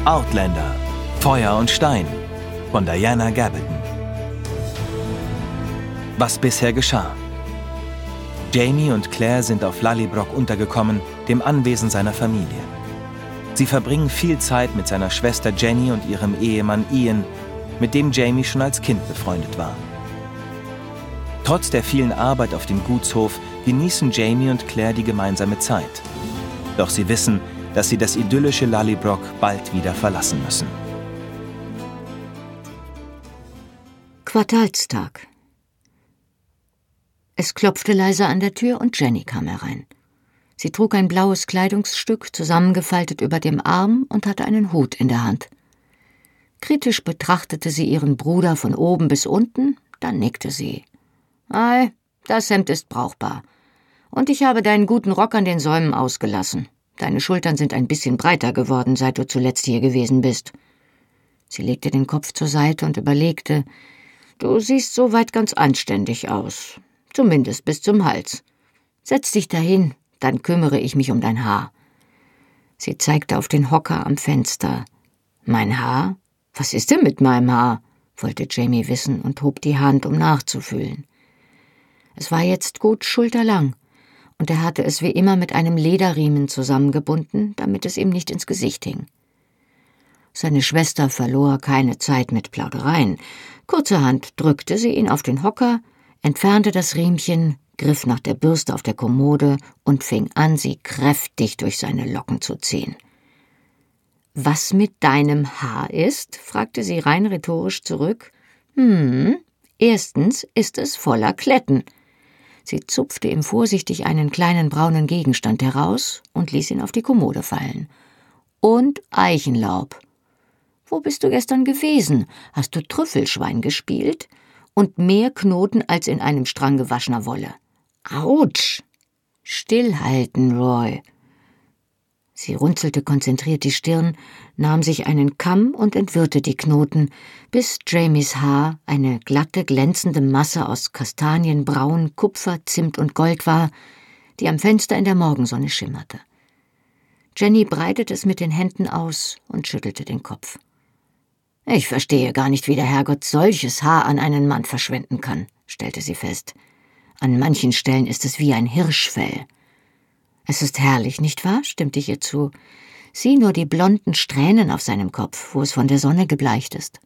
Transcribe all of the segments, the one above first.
Outlander – Feuer und Stein von Diana Gabaldon. Was bisher geschah. Jamie und Claire sind auf Lallybroch untergekommen, dem Anwesen seiner Familie. Sie verbringen viel Zeit mit seiner Schwester Jenny und ihrem Ehemann Ian, mit dem Jamie schon als Kind befreundet war. Trotz der vielen Arbeit auf dem Gutshof genießen Jamie und Claire die gemeinsame Zeit. Doch sie wissen, dass sie das idyllische Lallybroch bald wieder verlassen müssen. Quartalstag. Es klopfte leise an der Tür und Jenny kam herein. Sie trug ein blaues Kleidungsstück, zusammengefaltet über dem Arm und hatte einen Hut in der Hand. Kritisch betrachtete sie ihren Bruder von oben bis unten, dann nickte sie. »Ei, das Hemd ist brauchbar. Und ich habe deinen guten Rock an den Säumen ausgelassen. Deine Schultern sind ein bisschen breiter geworden, seit du zuletzt hier gewesen bist.« Sie legte den Kopf zur Seite und überlegte. »Du siehst soweit ganz anständig aus. Zumindest bis zum Hals. Setz dich dahin, dann kümmere ich mich um dein Haar.« Sie zeigte auf den Hocker am Fenster. »Mein Haar? Was ist denn mit meinem Haar?« wollte Jamie wissen und hob die Hand, um nachzufühlen. Es war jetzt gut schulterlang, und er hatte es wie immer mit einem Lederriemen zusammengebunden, damit es ihm nicht ins Gesicht hing. Seine Schwester verlor keine Zeit mit Plaudereien. Kurzerhand drückte sie ihn auf den Hocker, entfernte das Riemchen, griff nach der Bürste auf der Kommode und fing an, sie kräftig durch seine Locken zu ziehen. »Was mit deinem Haar ist?« fragte sie rein rhetorisch zurück. Erstens ist es voller Kletten.« Sie zupfte ihm vorsichtig einen kleinen braunen Gegenstand heraus und ließ ihn auf die Kommode fallen. »Und Eichenlaub. Wo bist du gestern gewesen? Hast du Trüffelschwein gespielt? Und mehr Knoten als in einem Strang gewaschener Wolle. Autsch! Stillhalten, Roy!« Sie runzelte konzentriert die Stirn, nahm sich einen Kamm und entwirrte die Knoten, bis Jamies Haar eine glatte, glänzende Masse aus Kastanienbraun, Kupfer, Zimt und Gold war, die am Fenster in der Morgensonne schimmerte. Jenny breitete es mit den Händen aus und schüttelte den Kopf. »Ich verstehe gar nicht, wie der Herrgott solches Haar an einen Mann verschwenden kann«, stellte sie fest. »An manchen Stellen ist es wie ein Hirschfell.« »Es ist herrlich, nicht wahr?« stimmte ich ihr zu. »Sieh nur die blonden Strähnen auf seinem Kopf, wo es von der Sonne gebleicht ist.«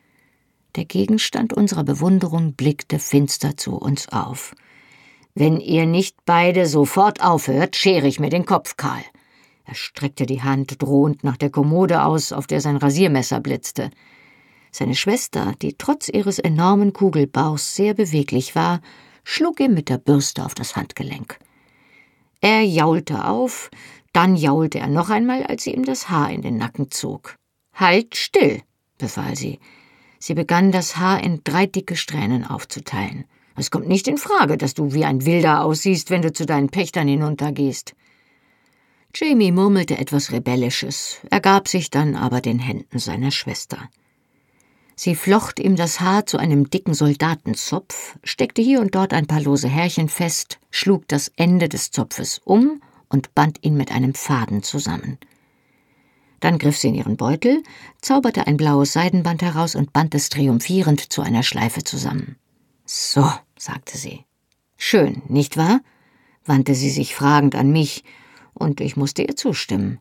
Der Gegenstand unserer Bewunderung blickte finster zu uns auf. »Wenn ihr nicht beide sofort aufhört, schere ich mir den Kopf kahl.« Er streckte die Hand drohend nach der Kommode aus, auf der sein Rasiermesser blitzte. Seine Schwester, die trotz ihres enormen Kugelbauchs sehr beweglich war, schlug ihm mit der Bürste auf das Handgelenk. Er jaulte auf, dann jaulte er noch einmal, als sie ihm das Haar in den Nacken zog. »Halt still«, befahl sie. Sie begann, das Haar in 3 dicke Strähnen aufzuteilen. »Es kommt nicht in Frage, dass du wie ein Wilder aussiehst, wenn du zu deinen Pächtern hinuntergehst.« Jamie murmelte etwas Rebellisches, ergab sich dann aber den Händen seiner Schwester. Sie flocht ihm das Haar zu einem dicken Soldatenzopf, steckte hier und dort ein paar lose Härchen fest, schlug das Ende des Zopfes um und band ihn mit einem Faden zusammen. Dann griff sie in ihren Beutel, zauberte ein blaues Seidenband heraus und band es triumphierend zu einer Schleife zusammen. »So«, sagte sie. »Schön, nicht wahr?« wandte sie sich fragend an mich, und ich musste ihr zustimmen.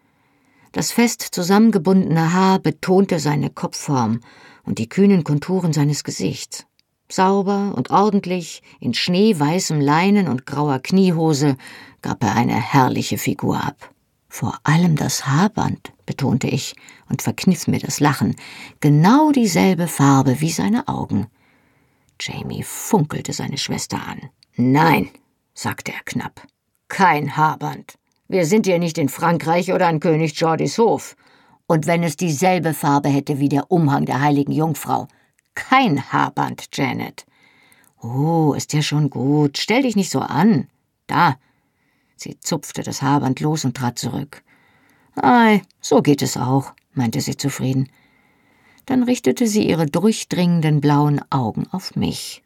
Das fest zusammengebundene Haar betonte seine Kopfform und die kühnen Konturen seines Gesichts. Sauber und ordentlich, in schneeweißem Leinen und grauer Kniehose, gab er eine herrliche Figur ab. »Vor allem das Haarband«, betonte ich und verkniff mir das Lachen, »genau dieselbe Farbe wie seine Augen.« Jamie funkelte seine Schwester an. »Nein«, sagte er knapp, »kein Haarband. Wir sind hier nicht in Frankreich oder an König Georges Hof. Und wenn es dieselbe Farbe hätte wie der Umhang der heiligen Jungfrau. Kein Haarband, Janet.« »Oh, ist ja schon gut. Stell dich nicht so an. Da.« Sie zupfte das Haarband los und trat zurück. »Ei, so geht es auch«, meinte sie zufrieden. Dann richtete sie ihre durchdringenden blauen Augen auf mich.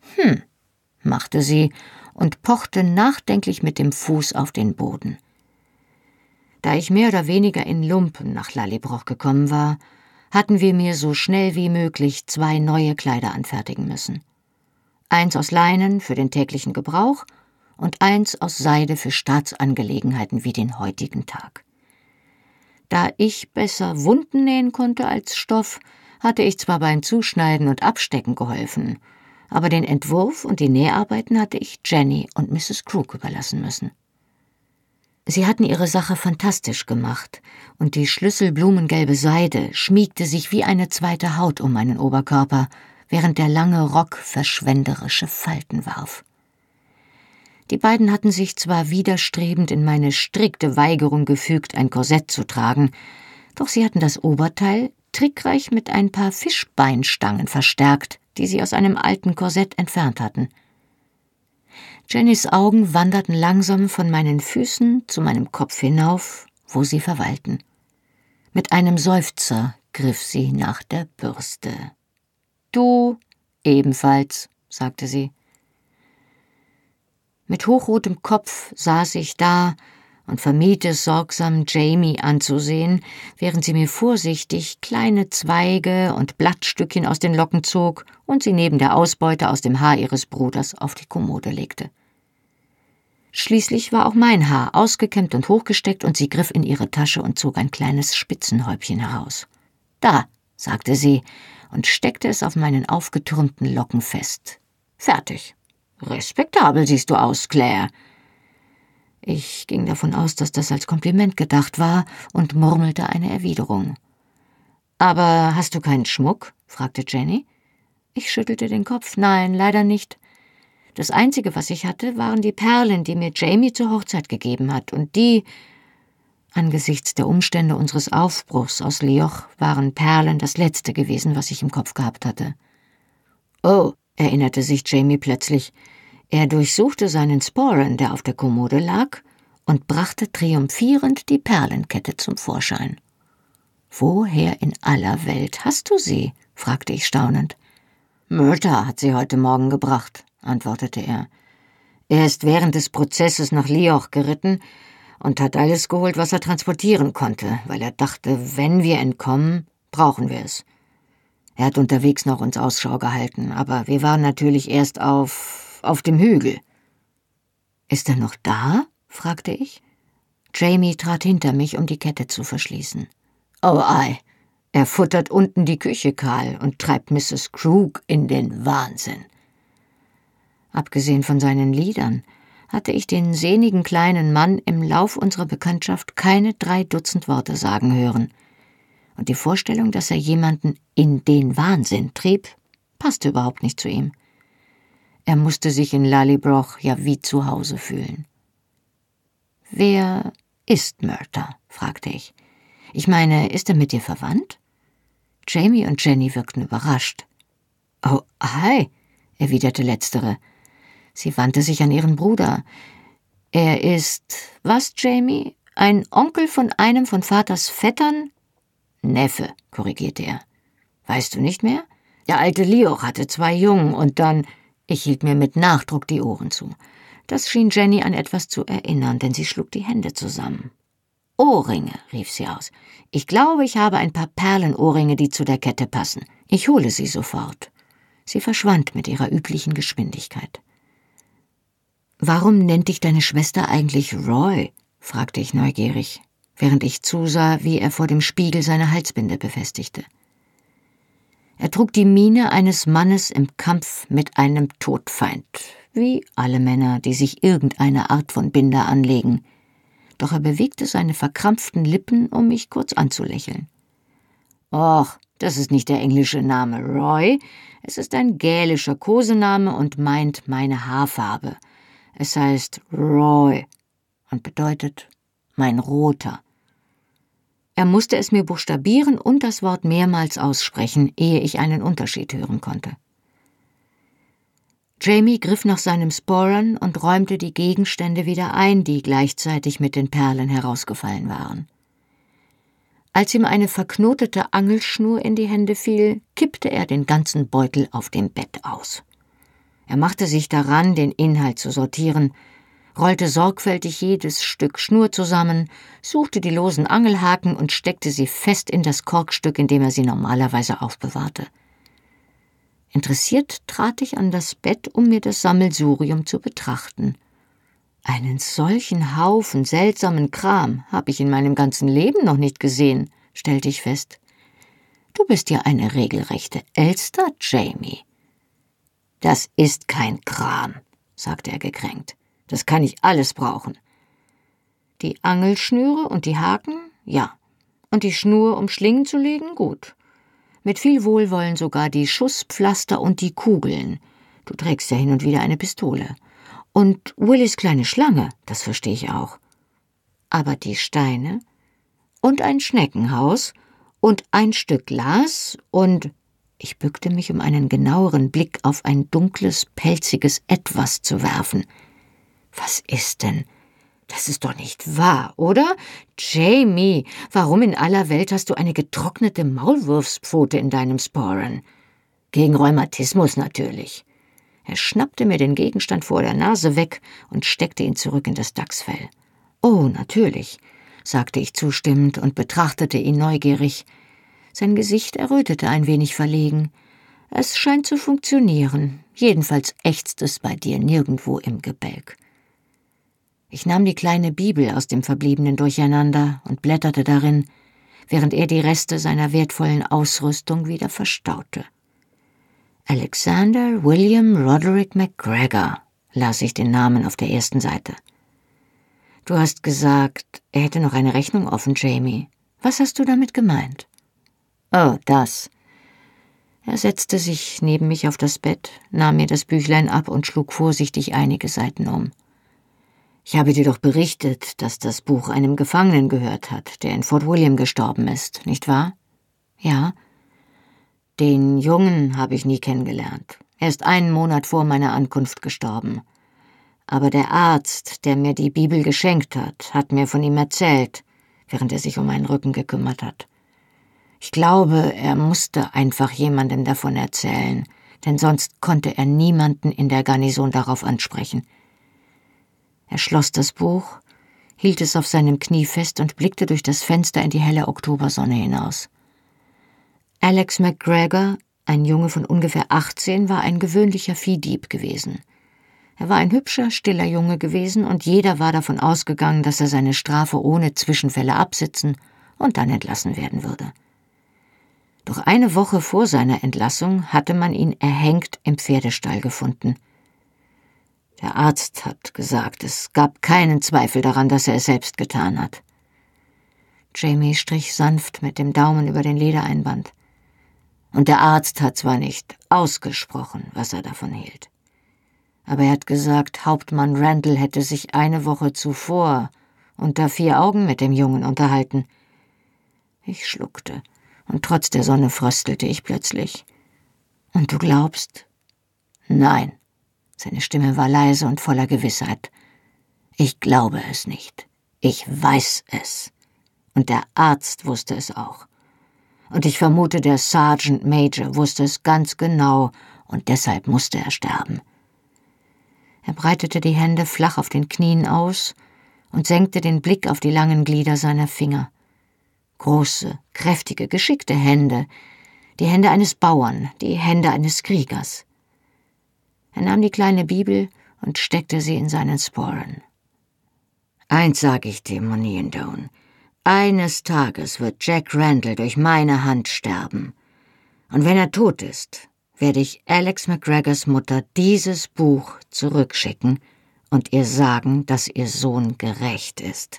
Machte sie und pochte nachdenklich mit dem Fuß auf den Boden. Da ich mehr oder weniger in Lumpen nach Lallybroch gekommen war, hatten wir mir so schnell wie möglich 2 neue Kleider anfertigen müssen. 1 aus Leinen für den täglichen Gebrauch und 1 aus Seide für Staatsangelegenheiten wie den heutigen Tag. Da ich besser Wunden nähen konnte als Stoff, hatte ich zwar beim Zuschneiden und Abstecken geholfen, aber den Entwurf und die Näharbeiten hatte ich Jenny und Mrs. Crook überlassen müssen. Sie hatten ihre Sache fantastisch gemacht, und die schlüsselblumengelbe Seide schmiegte sich wie eine zweite Haut um meinen Oberkörper, während der lange Rock verschwenderische Falten warf. Die beiden hatten sich zwar widerstrebend in meine strikte Weigerung gefügt, ein Korsett zu tragen, doch sie hatten das Oberteil trickreich mit ein paar Fischbeinstangen verstärkt, die sie aus einem alten Korsett entfernt hatten. Jennys Augen wanderten langsam von meinen Füßen zu meinem Kopf hinauf, wo sie verweilten. Mit einem Seufzer griff sie nach der Bürste. »Du ebenfalls«, sagte sie. Mit hochrotem Kopf saß ich da und vermied es sorgsam, Jamie anzusehen, während sie mir vorsichtig kleine Zweige und Blattstückchen aus den Locken zog und sie neben der Ausbeute aus dem Haar ihres Bruders auf die Kommode legte. Schließlich war auch mein Haar ausgekämmt und hochgesteckt, und sie griff in ihre Tasche und zog ein kleines Spitzenhäubchen heraus. »Da«, sagte sie und steckte es auf meinen aufgetürmten Locken fest. »Fertig. Respektabel siehst du aus, Claire.« Ich ging davon aus, dass das als Kompliment gedacht war, und murmelte eine Erwiderung. »Aber hast du keinen Schmuck?« fragte Jenny. Ich schüttelte den Kopf. »Nein, leider nicht. Das Einzige, was ich hatte, waren die Perlen, die mir Jamie zur Hochzeit gegeben hat, und die, angesichts der Umstände unseres Aufbruchs aus Lioch, waren Perlen das Letzte gewesen, was ich im Kopf gehabt hatte.« »Oh«, erinnerte sich Jamie plötzlich. Er durchsuchte seinen Sporran, der auf der Kommode lag, und brachte triumphierend die Perlenkette zum Vorschein. »Woher in aller Welt hast du sie?« fragte ich staunend. »Myrtha hat sie heute Morgen gebracht«, antwortete er. »Er ist während des Prozesses nach Lioch geritten und hat alles geholt, was er transportieren konnte, weil er dachte, wenn wir entkommen, brauchen wir es. Er hat unterwegs noch uns Ausschau gehalten, aber wir waren natürlich erst auf dem Hügel.« »Ist er noch da?« fragte ich. Jamie trat hinter mich, um die Kette zu verschließen. »Oh ei, er futtert unten die Küche kahl und treibt Mrs. Crook in den Wahnsinn.« Abgesehen von seinen Liedern hatte ich den sehnigen kleinen Mann im Lauf unserer Bekanntschaft keine 3 Dutzend Worte sagen hören. Und die Vorstellung, dass er jemanden in den Wahnsinn trieb, passte überhaupt nicht zu ihm. Er musste sich in Lallybroch ja wie zu Hause fühlen. »Wer ist Myrtha?« fragte ich. »Ich meine, ist er mit dir verwandt?« Jamie und Jenny wirkten überrascht. »Oh, ei«, erwiderte letztere. Sie wandte sich an ihren Bruder. »Er ist, was, Jamie? Ein Onkel von einem von Vaters Vettern?« »Neffe«, korrigierte er. »Weißt du nicht mehr? Der alte Lioch hatte 2 Jungen und dann...« Ich hielt mir mit Nachdruck die Ohren zu. Das schien Jenny an etwas zu erinnern, denn sie schlug die Hände zusammen. »Ohrringe«, rief sie aus. »Ich glaube, ich habe ein paar Perlenohrringe, die zu der Kette passen. Ich hole sie sofort.« Sie verschwand mit ihrer üblichen Geschwindigkeit. »Warum nennt dich deine Schwester eigentlich Roy?« fragte ich neugierig, während ich zusah, wie er vor dem Spiegel seine Halsbinde befestigte. Er trug die Miene eines Mannes im Kampf mit einem Todfeind, wie alle Männer, die sich irgendeine Art von Binde anlegen. Doch er bewegte seine verkrampften Lippen, um mich kurz anzulächeln. »Och, das ist nicht der englische Name Roy. Es ist ein gälischer Kosename und meint meine Haarfarbe. Es heißt Roy und bedeutet mein Roter.« Er musste es mir buchstabieren und das Wort mehrmals aussprechen, ehe ich einen Unterschied hören konnte. Jamie griff nach seinem Sporran und räumte die Gegenstände wieder ein, die gleichzeitig mit den Perlen herausgefallen waren. Als ihm eine verknotete Angelschnur in die Hände fiel, kippte er den ganzen Beutel auf dem Bett aus. Er machte sich daran, den Inhalt zu sortieren, rollte sorgfältig jedes Stück Schnur zusammen, suchte die losen Angelhaken und steckte sie fest in das Korkstück, in dem er sie normalerweise aufbewahrte. Interessiert trat ich an das Bett, um mir das Sammelsurium zu betrachten. Einen solchen Haufen seltsamen Kram habe ich in meinem ganzen Leben noch nicht gesehen, stellte ich fest. Du bist ja eine regelrechte Elster, Jamie. Das ist kein Kram, sagte er gekränkt. Das kann ich alles brauchen. Die Angelschnüre und die Haken? Ja. Und die Schnur, um Schlingen zu legen? Gut. Mit viel Wohlwollen sogar die Schusspflaster und die Kugeln. Du trägst ja hin und wieder eine Pistole. Und Willys kleine Schlange, das verstehe ich auch. Aber die Steine und ein Schneckenhaus und ein Stück Glas und... Ich bückte mich, um einen genaueren Blick auf ein dunkles, pelziges Etwas zu werfen. Was ist denn? Das ist doch nicht wahr, oder? Jamie, warum in aller Welt hast du eine getrocknete Maulwurfspfote in deinem Sporran? Gegen Rheumatismus natürlich. Er schnappte mir den Gegenstand vor der Nase weg und steckte ihn zurück in das Dachsfell. Oh, natürlich, sagte ich zustimmend und betrachtete ihn neugierig. Sein Gesicht errötete ein wenig verlegen. Es scheint zu funktionieren. Jedenfalls ächzt es bei dir nirgendwo im Gebälk. Ich nahm die kleine Bibel aus dem verbliebenen Durcheinander und blätterte darin, während er die Reste seiner wertvollen Ausrüstung wieder verstaute. Alexander William Roderick McGregor, las ich den Namen auf der ersten Seite. Du hast gesagt, er hätte noch eine Rechnung offen, Jamie. Was hast du damit gemeint? Oh, das. Er setzte sich neben mich auf das Bett, nahm mir das Büchlein ab und schlug vorsichtig einige Seiten um. Ich habe dir doch berichtet, dass das Buch einem Gefangenen gehört hat, der in Fort William gestorben ist, nicht wahr? Ja. Den Jungen habe ich nie kennengelernt. Er ist 1 Monat vor meiner Ankunft gestorben. Aber der Arzt, der mir die Bibel geschenkt hat mir von ihm erzählt, während er sich um meinen Rücken gekümmert hat. Ich glaube, er musste einfach jemandem davon erzählen, denn sonst konnte er niemanden in der Garnison darauf ansprechen. Er schloss das Buch, hielt es auf seinem Knie fest und blickte durch das Fenster in die helle Oktobersonne hinaus. Alex McGregor, ein Junge von ungefähr 18, war ein gewöhnlicher Viehdieb gewesen. Er war ein hübscher, stiller Junge gewesen und jeder war davon ausgegangen, dass er seine Strafe ohne Zwischenfälle absitzen und dann entlassen werden würde. Doch 1 Woche vor seiner Entlassung hatte man ihn erhängt im Pferdestall gefunden. Der Arzt hat gesagt, es gab keinen Zweifel daran, dass er es selbst getan hat. Jamie strich sanft mit dem Daumen über den Ledereinband. Und der Arzt hat zwar nicht ausgesprochen, was er davon hielt. Aber er hat gesagt, Hauptmann Randall hätte sich 1 Woche zuvor unter 4 Augen mit dem Jungen unterhalten. Ich schluckte. Und trotz der Sonne fröstelte ich plötzlich. Und du glaubst? Nein. Seine Stimme war leise und voller Gewissheit. Ich glaube es nicht. Ich weiß es. Und der Arzt wusste es auch. Und ich vermute, der Sergeant Major wusste es ganz genau und deshalb musste er sterben. Er breitete die Hände flach auf den Knien aus und senkte den Blick auf die langen Glieder seiner Finger. Große, kräftige, geschickte Hände, die Hände eines Bauern, die Hände eines Kriegers. Er nahm die kleine Bibel und steckte sie in seinen Sporran. Eins sage ich dir, Moniendone, eines Tages wird Jack Randall durch meine Hand sterben. Und wenn er tot ist, werde ich Alex McGregors Mutter dieses Buch zurückschicken und ihr sagen, dass ihr Sohn gerächt ist.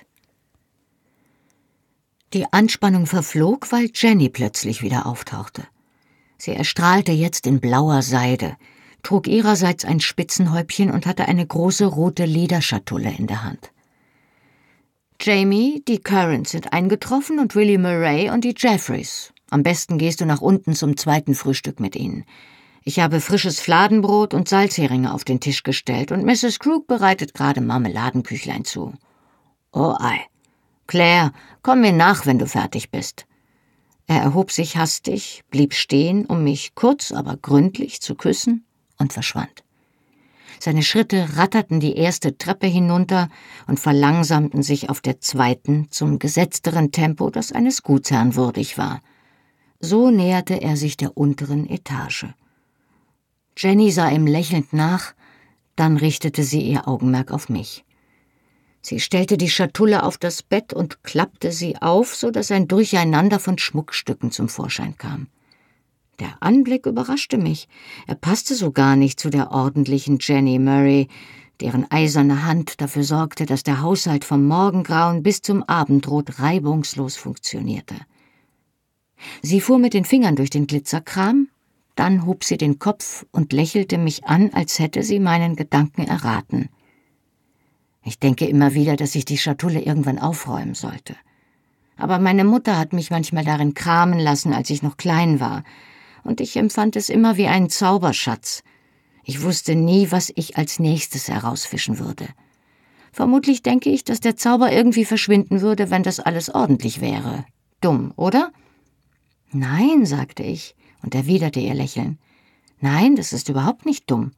Die Anspannung verflog, weil Jenny plötzlich wieder auftauchte. Sie erstrahlte jetzt in blauer Seide, trug ihrerseits ein Spitzenhäubchen und hatte eine große rote Lederschatulle in der Hand. »Jamie, die Currans sind eingetroffen und Willie Murray und die Jeffreys. Am besten gehst du nach unten zum 2. Frühstück mit ihnen. Ich habe frisches Fladenbrot und Salzheringe auf den Tisch gestellt und Mrs. Crook bereitet gerade Marmeladenküchlein zu. Oh ei. Claire, komm mir nach, wenn du fertig bist.« Er erhob sich hastig, blieb stehen, um mich kurz, aber gründlich zu küssen und verschwand. Seine Schritte ratterten die erste Treppe hinunter und verlangsamten sich auf der zweiten zum gesetzteren Tempo, das eines Gutsherrn würdig war. So näherte er sich der unteren Etage. Jenny sah ihm lächelnd nach, dann richtete sie ihr Augenmerk auf mich. Sie stellte die Schatulle auf das Bett und klappte sie auf, so dass ein Durcheinander von Schmuckstücken zum Vorschein kam. Der Anblick überraschte mich. Er passte so gar nicht zu der ordentlichen Jenny Murray, deren eiserne Hand dafür sorgte, dass der Haushalt vom Morgengrauen bis zum Abendrot reibungslos funktionierte. Sie fuhr mit den Fingern durch den Glitzerkram, dann hob sie den Kopf und lächelte mich an, als hätte sie meinen Gedanken erraten. Ich denke immer wieder, dass ich die Schatulle irgendwann aufräumen sollte. Aber meine Mutter hat mich manchmal darin kramen lassen, als ich noch klein war, und ich empfand es immer wie einen Zauberschatz. Ich wusste nie, was ich als nächstes herausfischen würde. Vermutlich denke ich, dass der Zauber irgendwie verschwinden würde, wenn das alles ordentlich wäre. Dumm, oder? Nein, sagte ich und erwiderte ihr Lächeln. Nein, das ist überhaupt nicht dumm.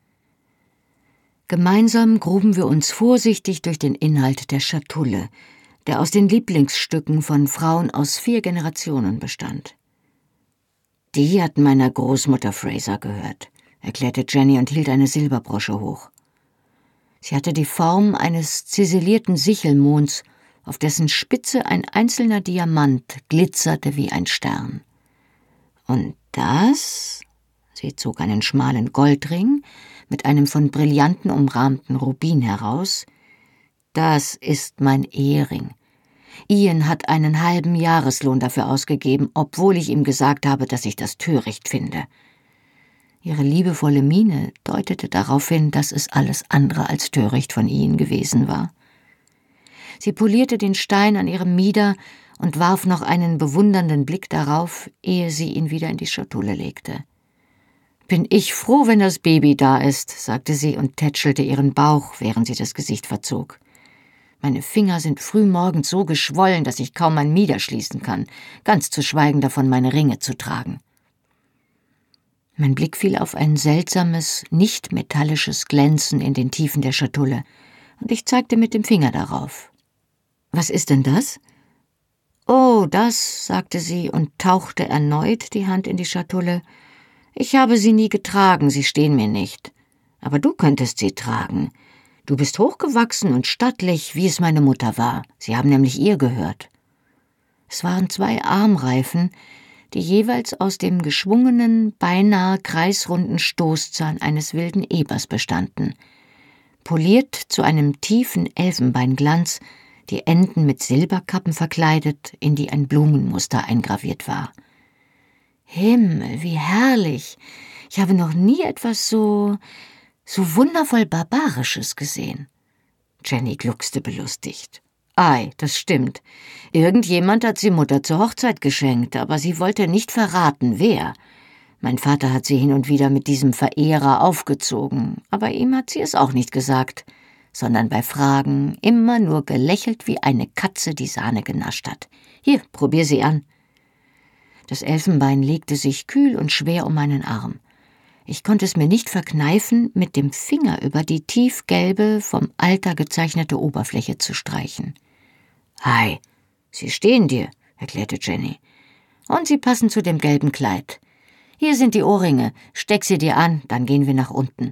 Gemeinsam gruben wir uns vorsichtig durch den Inhalt der Schatulle, der aus den Lieblingsstücken von Frauen aus 4 Generationen bestand. Die hat meiner Großmutter Fraser gehört, erklärte Jenny und hielt eine Silberbrosche hoch. Sie hatte die Form eines ziselierten Sichelmonds, auf dessen Spitze ein einzelner Diamant glitzerte wie ein Stern. Und das? Sie zog einen schmalen Goldring mit einem von Brillanten umrahmten Rubin heraus. Das ist mein Ehering. Ian hat einen halben Jahreslohn dafür ausgegeben, obwohl ich ihm gesagt habe, dass ich das töricht finde. Ihre liebevolle Miene deutete darauf hin, dass es alles andere als töricht von Ian gewesen war. Sie polierte den Stein an ihrem Mieder und warf noch einen bewundernden Blick darauf, ehe sie ihn wieder in die Schatulle legte. »Bin ich froh, wenn das Baby da ist«, sagte sie und tätschelte ihren Bauch, während sie das Gesicht verzog. Meine Finger sind frühmorgens so geschwollen, dass ich kaum mein Mieder schließen kann, ganz zu schweigen davon, meine Ringe zu tragen. Mein Blick fiel auf ein seltsames, nicht metallisches Glänzen in den Tiefen der Schatulle, und ich zeigte mit dem Finger darauf. »Was ist denn das?« »Oh, das«, sagte sie und tauchte erneut die Hand in die Schatulle. »Ich habe sie nie getragen, sie stehen mir nicht. Aber du könntest sie tragen. Du bist hochgewachsen und stattlich, wie es meine Mutter war. Sie haben nämlich ihr gehört.« Es waren 2 Armreifen, die jeweils aus dem geschwungenen, beinahe kreisrunden Stoßzahn eines wilden Ebers bestanden. Poliert zu einem tiefen Elfenbeinglanz, die Enden mit Silberkappen verkleidet, in die ein Blumenmuster eingraviert war. Himmel, wie herrlich! Ich habe noch nie etwas so wundervoll Barbarisches gesehen. Jenny gluckste belustigt. Ei, das stimmt. Irgendjemand hat sie Mutter zur Hochzeit geschenkt, aber sie wollte nicht verraten, wer. Mein Vater hat sie hin und wieder mit diesem Verehrer aufgezogen, aber ihm hat sie es auch nicht gesagt, sondern bei Fragen immer nur gelächelt wie eine Katze, die Sahne genascht hat. Hier, probier sie an. Das Elfenbein legte sich kühl und schwer um meinen Arm. Ich konnte es mir nicht verkneifen, mit dem Finger über die tiefgelbe, vom Alter gezeichnete Oberfläche zu streichen. »Ei, sie stehen dir«, erklärte Jenny. »Und sie passen zu dem gelben Kleid. Hier sind die Ohrringe, steck sie dir an, dann gehen wir nach unten.«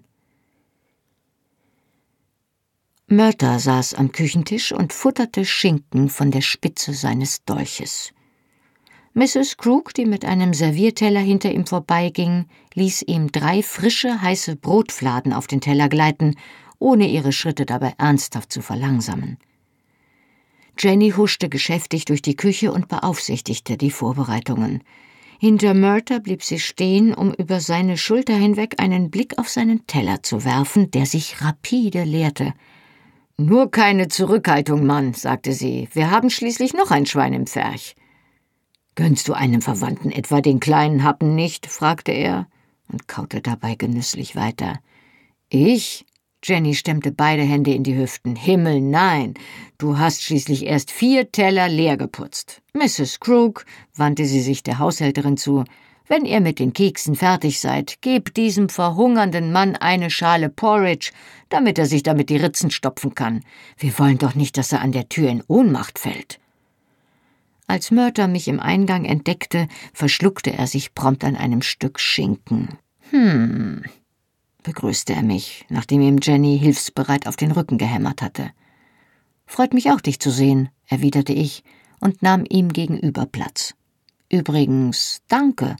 Murta saß am Küchentisch und futterte Schinken von der Spitze seines Dolches. Mrs. Crook, die mit einem Servierteller hinter ihm vorbeiging, ließ ihm 3 frische, heiße Brotfladen auf den Teller gleiten, ohne ihre Schritte dabei ernsthaft zu verlangsamen. Jenny huschte geschäftig durch die Küche und beaufsichtigte die Vorbereitungen. Hinter Murta blieb sie stehen, um über seine Schulter hinweg einen Blick auf seinen Teller zu werfen, der sich rapide leerte. »Nur keine Zurückhaltung, Mann«, sagte sie, »wir haben schließlich noch ein Schwein im Pferch.« »Gönnst du einem Verwandten etwa den kleinen Happen nicht?« fragte er und kaute dabei genüsslich weiter. »Ich?« Jenny stemmte beide Hände in die Hüften. »Himmel, nein! Du hast schließlich erst 4 Teller leer geputzt. Mrs. Crook«, wandte sie sich der Haushälterin zu, Wenn ihr mit den Keksen fertig seid, gebt diesem verhungernden Mann eine Schale Porridge, damit er sich damit die Ritzen stopfen kann. Wir wollen doch nicht, dass er an der Tür in Ohnmacht fällt.« Als Murta mich im Eingang entdeckte, verschluckte er sich prompt an einem Stück Schinken. Begrüßte er mich, nachdem ihm Jenny hilfsbereit auf den Rücken gehämmert hatte. »Freut mich auch, dich zu sehen«, erwiderte ich und nahm ihm gegenüber Platz. »Übrigens, danke.«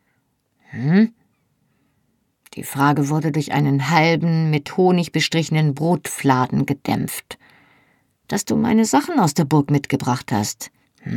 Die Frage wurde durch einen halben, mit Honig bestrichenen Brotfladen gedämpft. »Dass du meine Sachen aus der Burg mitgebracht hast.«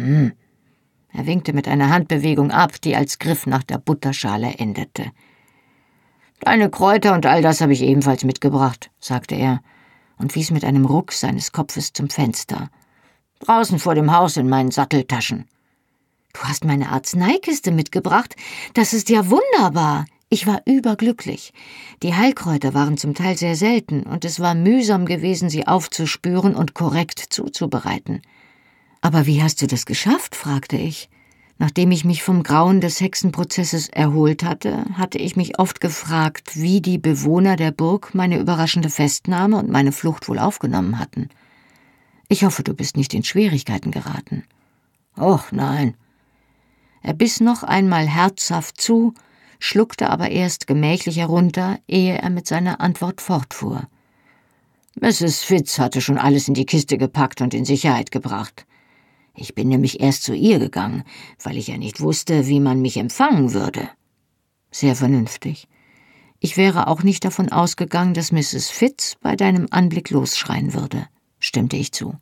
Er winkte mit einer Handbewegung ab, die als Griff nach der Butterschale endete. »Deine Kräuter und all das habe ich ebenfalls mitgebracht«, sagte er und wies mit einem Ruck seines Kopfes zum Fenster. »Draußen vor dem Haus in meinen Satteltaschen.« »Du hast meine Arzneikiste mitgebracht? Das ist ja wunderbar!« Ich war überglücklich. Die Heilkräuter waren zum Teil sehr selten und es war mühsam gewesen, sie aufzuspüren und korrekt zuzubereiten. »Aber wie hast du das geschafft?« fragte ich. Nachdem ich mich vom Grauen des Hexenprozesses erholt hatte, hatte ich mich oft gefragt, wie die Bewohner der Burg meine überraschende Festnahme und meine Flucht wohl aufgenommen hatten. »Ich hoffe, du bist nicht in Schwierigkeiten geraten.« »Och, nein.« Er biss noch einmal herzhaft zu, schluckte aber erst gemächlich herunter, ehe er mit seiner Antwort fortfuhr. »Mrs. Fitz hatte schon alles in die Kiste gepackt und in Sicherheit gebracht. Ich bin nämlich erst zu ihr gegangen, weil ich ja nicht wusste, wie man mich empfangen würde.« »Sehr vernünftig. Ich wäre auch nicht davon ausgegangen, dass Mrs. Fitz bei deinem Anblick losschreien würde«, stimmte ich zu.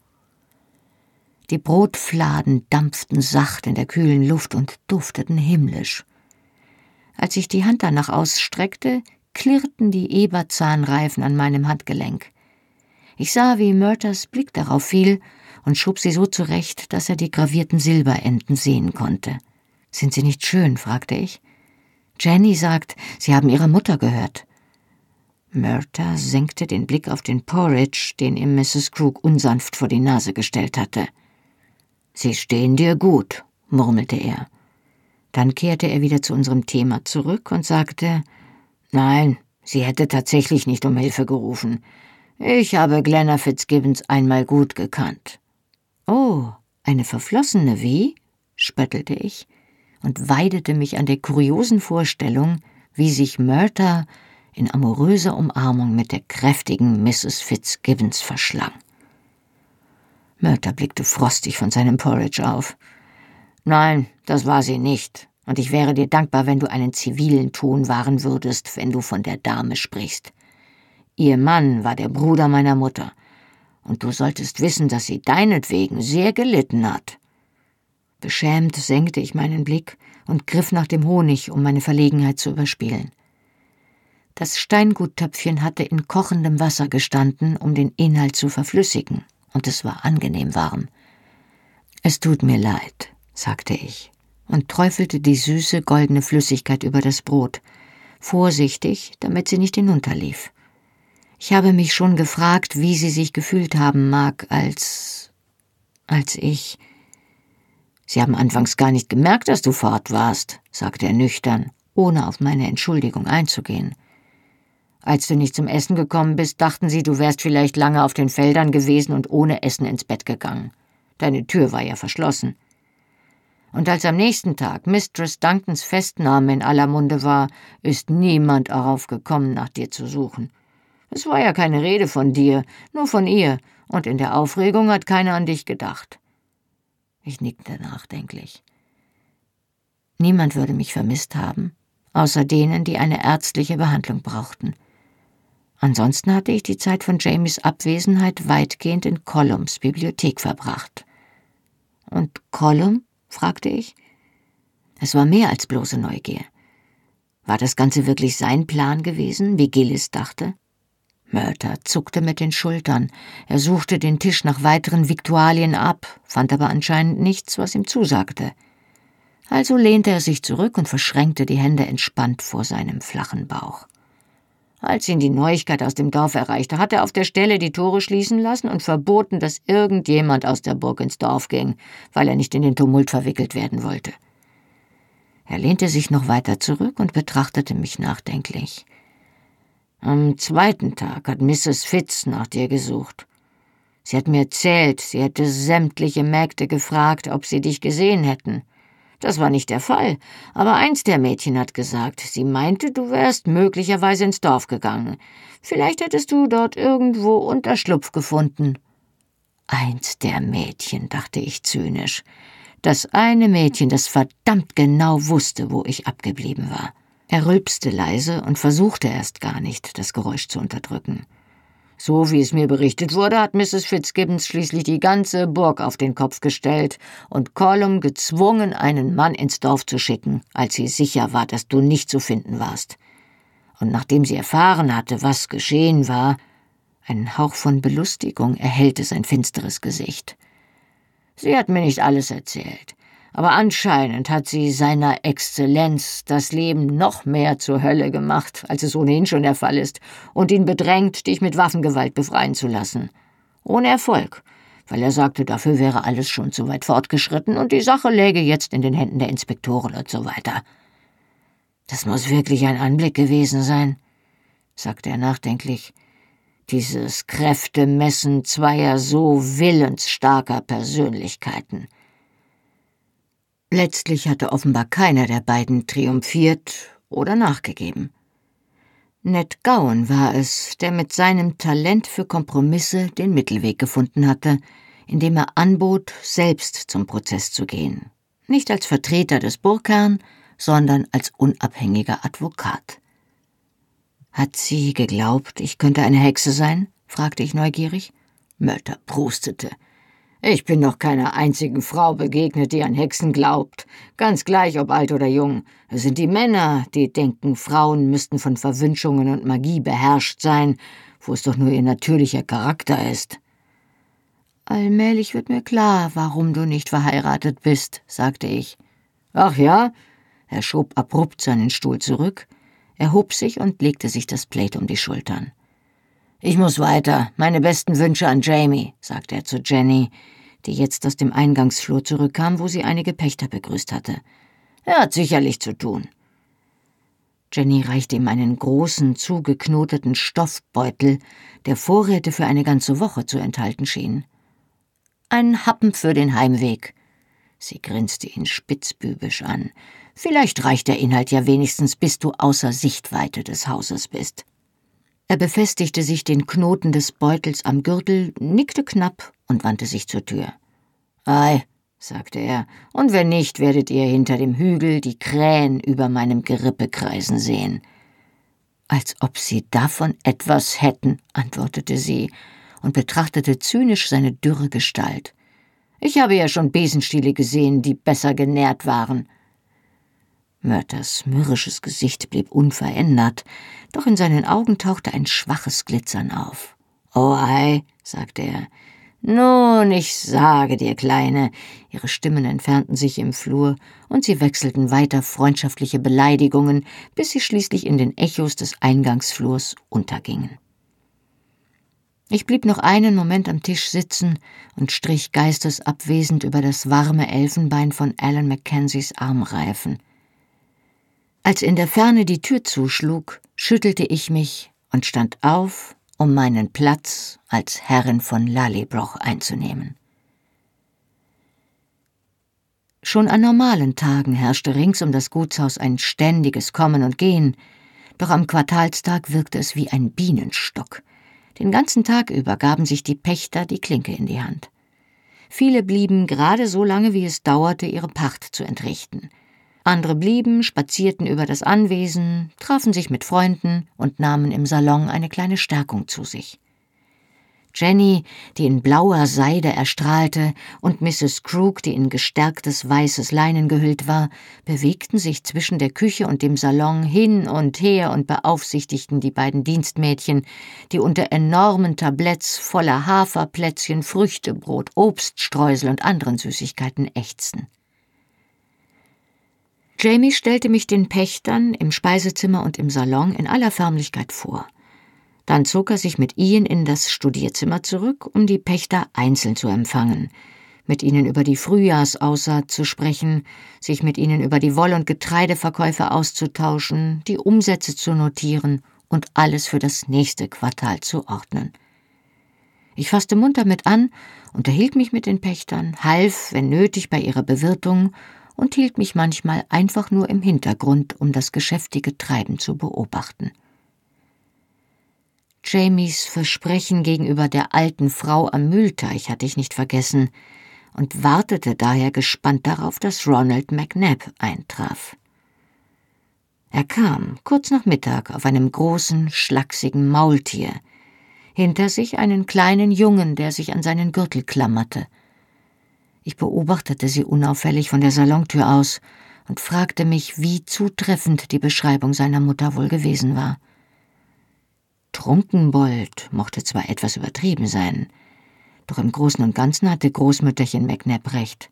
Die Brotfladen dampften sacht in der kühlen Luft und dufteten himmlisch. Als ich die Hand danach ausstreckte, klirrten die Eberzahnreifen an meinem Handgelenk. Ich sah, wie Murtas Blick darauf fiel und schob sie so zurecht, dass er die gravierten Silberenden sehen konnte. »Sind sie nicht schön?« fragte ich. »Jenny sagt, sie haben ihrer Mutter gehört.« Murta senkte den Blick auf den Porridge, den ihm Mrs. Crook unsanft vor die Nase gestellt hatte. »Sie stehen dir gut«, murmelte er. Dann kehrte er wieder zu unserem Thema zurück und sagte, »Nein, sie hätte tatsächlich nicht um Hilfe gerufen. Ich habe Glenna Fitzgibbons einmal gut gekannt.« »Oh, eine Verflossene, wie?« spöttelte ich und weidete mich an der kuriosen Vorstellung, wie sich Murta in amoröser Umarmung mit der kräftigen Mrs. Fitzgibbons verschlang. Murta blickte frostig von seinem Porridge auf. »Nein, das war sie nicht, und ich wäre dir dankbar, wenn du einen zivilen Ton wahren würdest, wenn du von der Dame sprichst. Ihr Mann war der Bruder meiner Mutter, und du solltest wissen, dass sie deinetwegen sehr gelitten hat.« Beschämt senkte ich meinen Blick und griff nach dem Honig, um meine Verlegenheit zu überspielen. Das Steinguttöpfchen hatte in kochendem Wasser gestanden, um den Inhalt zu verflüssigen, und es war angenehm warm. »Es tut mir leid«, sagte ich und träufelte die süße, goldene Flüssigkeit über das Brot, vorsichtig, damit sie nicht hinunterlief. Ich habe mich schon gefragt, wie sie sich gefühlt haben mag, als ich... »Sie haben anfangs gar nicht gemerkt, dass du fort warst«, sagte er nüchtern, ohne auf meine Entschuldigung einzugehen. »Als du nicht zum Essen gekommen bist, dachten sie, du wärst vielleicht lange auf den Feldern gewesen und ohne Essen ins Bett gegangen. Deine Tür war ja verschlossen. Und als am nächsten Tag Mistress Duncans Festnahme in aller Munde war, ist niemand darauf gekommen, nach dir zu suchen. Es war ja keine Rede von dir, nur von ihr, und in der Aufregung hat keiner an dich gedacht.« Ich nickte nachdenklich. Niemand würde mich vermisst haben, außer denen, die eine ärztliche Behandlung brauchten. Ansonsten hatte ich die Zeit von Jamies Abwesenheit weitgehend in Collums Bibliothek verbracht. »Und Collum?« fragte ich. Es war mehr als bloße Neugier. War das Ganze wirklich sein Plan gewesen, wie Gillis dachte? Murta zuckte mit den Schultern. Er suchte den Tisch nach weiteren Viktualien ab, fand aber anscheinend nichts, was ihm zusagte. Also lehnte er sich zurück und verschränkte die Hände entspannt vor seinem flachen Bauch. Als ihn die Neuigkeit aus dem Dorf erreichte, hat er auf der Stelle die Tore schließen lassen und verboten, dass irgendjemand aus der Burg ins Dorf ging, weil er nicht in den Tumult verwickelt werden wollte. Er lehnte sich noch weiter zurück und betrachtete mich nachdenklich. »Am 2. Tag hat Mrs. Fitz nach dir gesucht. Sie hat mir erzählt, sie hätte sämtliche Mägde gefragt, ob sie dich gesehen hätten. Das war nicht der Fall, aber eins der Mädchen hat gesagt, sie meinte, du wärst möglicherweise ins Dorf gegangen. Vielleicht hättest du dort irgendwo Unterschlupf gefunden.« Eins der Mädchen, dachte ich zynisch. Das eine Mädchen, das verdammt genau wusste, wo ich abgeblieben war. Er rülpste leise und versuchte erst gar nicht, das Geräusch zu unterdrücken. »So wie es mir berichtet wurde, hat Mrs. Fitzgibbons schließlich die ganze Burg auf den Kopf gestellt und Colum gezwungen, einen Mann ins Dorf zu schicken, als sie sicher war, dass du nicht zu finden warst. Und nachdem sie erfahren hatte, was geschehen war, ein Hauch von Belustigung erhellte sein finsteres Gesicht. Sie hat mir nicht alles erzählt, aber anscheinend hat sie seiner Exzellenz das Leben noch mehr zur Hölle gemacht, als es ohnehin schon der Fall ist, und ihn bedrängt, dich mit Waffengewalt befreien zu lassen. Ohne Erfolg, weil er sagte, dafür wäre alles schon zu weit fortgeschritten und die Sache läge jetzt in den Händen der Inspektoren und so weiter. »Das muss wirklich ein Anblick gewesen sein«, sagte er nachdenklich. »Dieses Kräftemessen zweier so willensstarker Persönlichkeiten.« Letztlich hatte offenbar keiner der beiden triumphiert oder nachgegeben. Ned Gowan war es, der mit seinem Talent für Kompromisse den Mittelweg gefunden hatte, indem er anbot, selbst zum Prozess zu gehen. Nicht als Vertreter des Burgherrn, sondern als unabhängiger Advokat. »Hat sie geglaubt, ich könnte eine Hexe sein?« fragte ich neugierig. Murter prustete. »Ich bin noch keiner einzigen Frau begegnet, die an Hexen glaubt. Ganz gleich, ob alt oder jung. Es sind die Männer, die denken, Frauen müssten von Verwünschungen und Magie beherrscht sein, wo es doch nur ihr natürlicher Charakter ist.« »Allmählich wird mir klar, warum du nicht verheiratet bist«, sagte ich. »Ach ja?« Er schob abrupt seinen Stuhl zurück, erhob sich und legte sich das Plaid um die Schultern. »Ich muss weiter. Meine besten Wünsche an Jamie«, sagte er zu Jenny, die jetzt aus dem Eingangsflur zurückkam, wo sie einige Pächter begrüßt hatte. »Er hat sicherlich zu tun.« Jenny reichte ihm einen großen, zugeknoteten Stoffbeutel, der Vorräte für eine ganze Woche zu enthalten schien. »Ein Happen für den Heimweg.« Sie grinste ihn spitzbübisch an. »Vielleicht reicht der Inhalt ja wenigstens, bis du außer Sichtweite des Hauses bist.« Er befestigte sich den Knoten des Beutels am Gürtel, nickte knapp und wandte sich zur Tür. »Ei«, sagte er, »und wenn nicht, werdet ihr hinter dem Hügel die Krähen über meinem Gerippe kreisen sehen.« »Als ob sie davon etwas hätten«, antwortete sie und betrachtete zynisch seine dürre Gestalt. »Ich habe ja schon Besenstiele gesehen, die besser genährt waren.« Murters mürrisches Gesicht blieb unverändert, doch in seinen Augen tauchte ein schwaches Glitzern auf. »Oh ei«, sagte er. »Nun, ich sage dir, Kleine.« Ihre Stimmen entfernten sich im Flur, und sie wechselten weiter freundschaftliche Beleidigungen, bis sie schließlich in den Echos des Eingangsflurs untergingen. Ich blieb noch einen Moment am Tisch sitzen und strich geistesabwesend über das warme Elfenbein von Alan Mackenzies Armreifen. Als in der Ferne die Tür zuschlug, schüttelte ich mich und stand auf, um meinen Platz als Herrin von Lallybroch einzunehmen. Schon an normalen Tagen herrschte rings um das Gutshaus ein ständiges Kommen und Gehen, doch am Quartalstag wirkte es wie ein Bienenstock. Den ganzen Tag über gaben sich die Pächter die Klinke in die Hand. Viele blieben gerade so lange, wie es dauerte, ihre Pacht zu entrichten. Andere blieben, spazierten über das Anwesen, trafen sich mit Freunden und nahmen im Salon eine kleine Stärkung zu sich. Jenny, die in blauer Seide erstrahlte, und Mrs. Crook, die in gestärktes weißes Leinen gehüllt war, bewegten sich zwischen der Küche und dem Salon hin und her und beaufsichtigten die beiden Dienstmädchen, die unter enormen Tabletts voller Haferplätzchen, Früchtebrot, Obststreusel und anderen Süßigkeiten ächzten. Jamie stellte mich den Pächtern im Speisezimmer und im Salon in aller Förmlichkeit vor. Dann zog er sich mit Ian in das Studierzimmer zurück, um die Pächter einzeln zu empfangen. mit ihnen über die Frühjahrsaussaat zu sprechen, sich mit ihnen über die Woll- und Getreideverkäufe auszutauschen, die Umsätze zu notieren und alles für das nächste Quartal zu ordnen. Ich fasste munter mit an, unterhielt mich mit den Pächtern, half, wenn nötig, bei ihrer Bewirtung und hielt mich manchmal einfach nur im Hintergrund, um das geschäftige Treiben zu beobachten. Jamies Versprechen gegenüber der alten Frau am Mühlteich hatte ich nicht vergessen und wartete daher gespannt darauf, dass Ronald McNabb eintraf. Er kam kurz nach Mittag auf einem großen, schlachsigen Maultier, hinter sich einen kleinen Jungen, der sich an seinen Gürtel klammerte. Ich beobachtete sie unauffällig von der Salontür aus und fragte mich, wie zutreffend die Beschreibung seiner Mutter wohl gewesen war. Trunkenbold mochte zwar etwas übertrieben sein, doch im Großen und Ganzen hatte Großmütterchen McNabb recht.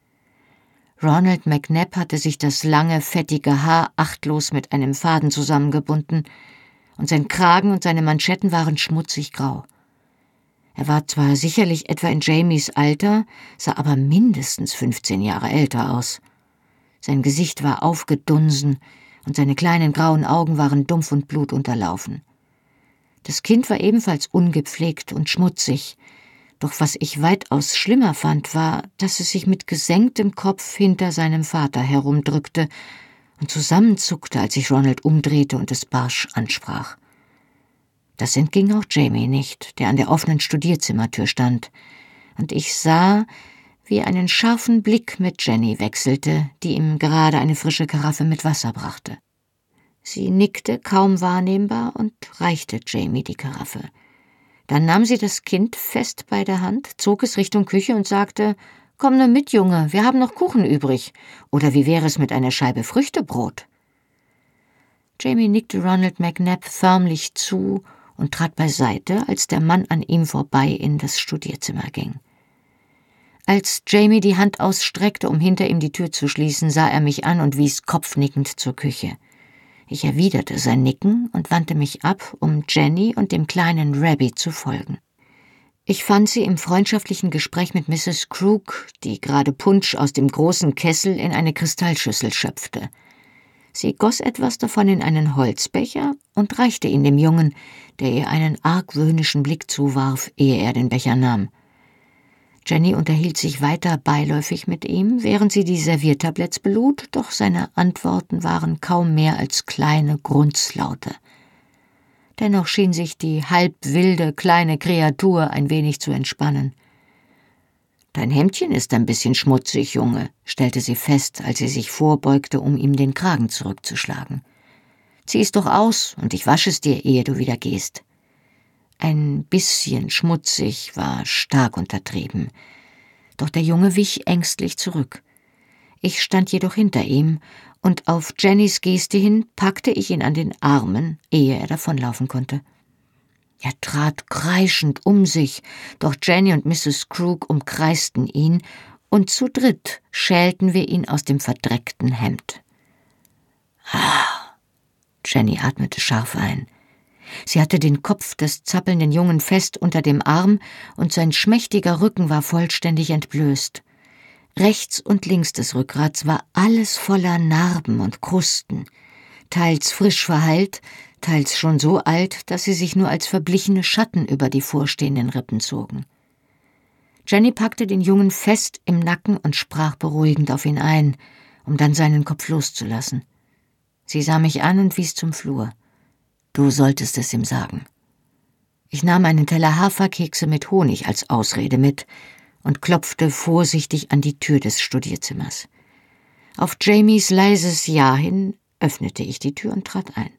Ronald McNabb hatte sich das lange, fettige Haar achtlos mit einem Faden zusammengebunden, und sein Kragen und seine Manschetten waren schmutzig grau. Er war zwar sicherlich etwa in Jamies Alter, sah aber mindestens 15 Jahre älter aus. Sein Gesicht war aufgedunsen und seine kleinen grauen Augen waren dumpf und blutunterlaufen. Das Kind war ebenfalls ungepflegt und schmutzig, doch was ich weitaus schlimmer fand, war, dass es sich mit gesenktem Kopf hinter seinem Vater herumdrückte und zusammenzuckte, als sich Ronald umdrehte und es barsch ansprach. Das entging auch Jamie nicht, der an der offenen Studierzimmertür stand, und ich sah, wie er einen scharfen Blick mit Jenny wechselte, die ihm gerade eine frische Karaffe mit Wasser brachte. Sie nickte kaum wahrnehmbar und reichte Jamie die Karaffe. Dann nahm sie das Kind fest bei der Hand, zog es Richtung Küche und sagte: »Komm nur mit, Junge, wir haben noch Kuchen übrig. Oder wie wäre es mit einer Scheibe Früchtebrot?« Jamie nickte Ronald McNabb förmlich zu und trat beiseite, als der Mann an ihm vorbei in das Studierzimmer ging. Als Jamie die Hand ausstreckte, um hinter ihm die Tür zu schließen, sah er mich an und wies kopfnickend zur Küche. Ich erwiderte sein Nicken und wandte mich ab, um Jenny und dem kleinen Rabbi zu folgen. Ich fand sie im freundschaftlichen Gespräch mit Mrs. Crook, die gerade Punsch aus dem großen Kessel in eine Kristallschüssel schöpfte. Sie goss etwas davon in einen Holzbecher und reichte ihn dem Jungen, der ihr einen argwöhnischen Blick zuwarf, ehe er den Becher nahm. Jenny unterhielt sich weiter beiläufig mit ihm, während sie die Serviertabletts belud, doch seine Antworten waren kaum mehr als kleine Grunzlaute. Dennoch schien sich die halb wilde kleine Kreatur ein wenig zu entspannen. »Dein Hemdchen ist ein bisschen schmutzig, Junge«, stellte sie fest, als sie sich vorbeugte, um ihm den Kragen zurückzuschlagen. »Zieh es doch aus, und ich wasche es dir, ehe du wieder gehst.« Ein bisschen schmutzig war stark untertrieben, doch der Junge wich ängstlich zurück. Ich stand jedoch hinter ihm, und auf Jennys Geste hin packte ich ihn an den Armen, ehe er davonlaufen konnte. Er trat kreischend um sich, doch Jenny und Mrs. Crook umkreisten ihn, und zu dritt schälten wir ihn aus dem verdreckten Hemd. »Ah!« Jenny atmete scharf ein. Sie hatte den Kopf des zappelnden Jungen fest unter dem Arm, und sein schmächtiger Rücken war vollständig entblößt. Rechts und links des Rückgrats war alles voller Narben und Krusten, teils frisch verheilt, teils schon so alt, dass sie sich nur als verblichene Schatten über die vorstehenden Rippen zogen. Jenny packte den Jungen fest im Nacken und sprach beruhigend auf ihn ein, um dann seinen Kopf loszulassen. Sie sah mich an und wies zum Flur. »Du solltest es ihm sagen.« Ich nahm einen Teller Haferkekse mit Honig als Ausrede mit und klopfte vorsichtig an die Tür des Studierzimmers. Auf Jamies leises Ja hin öffnete ich die Tür und trat ein.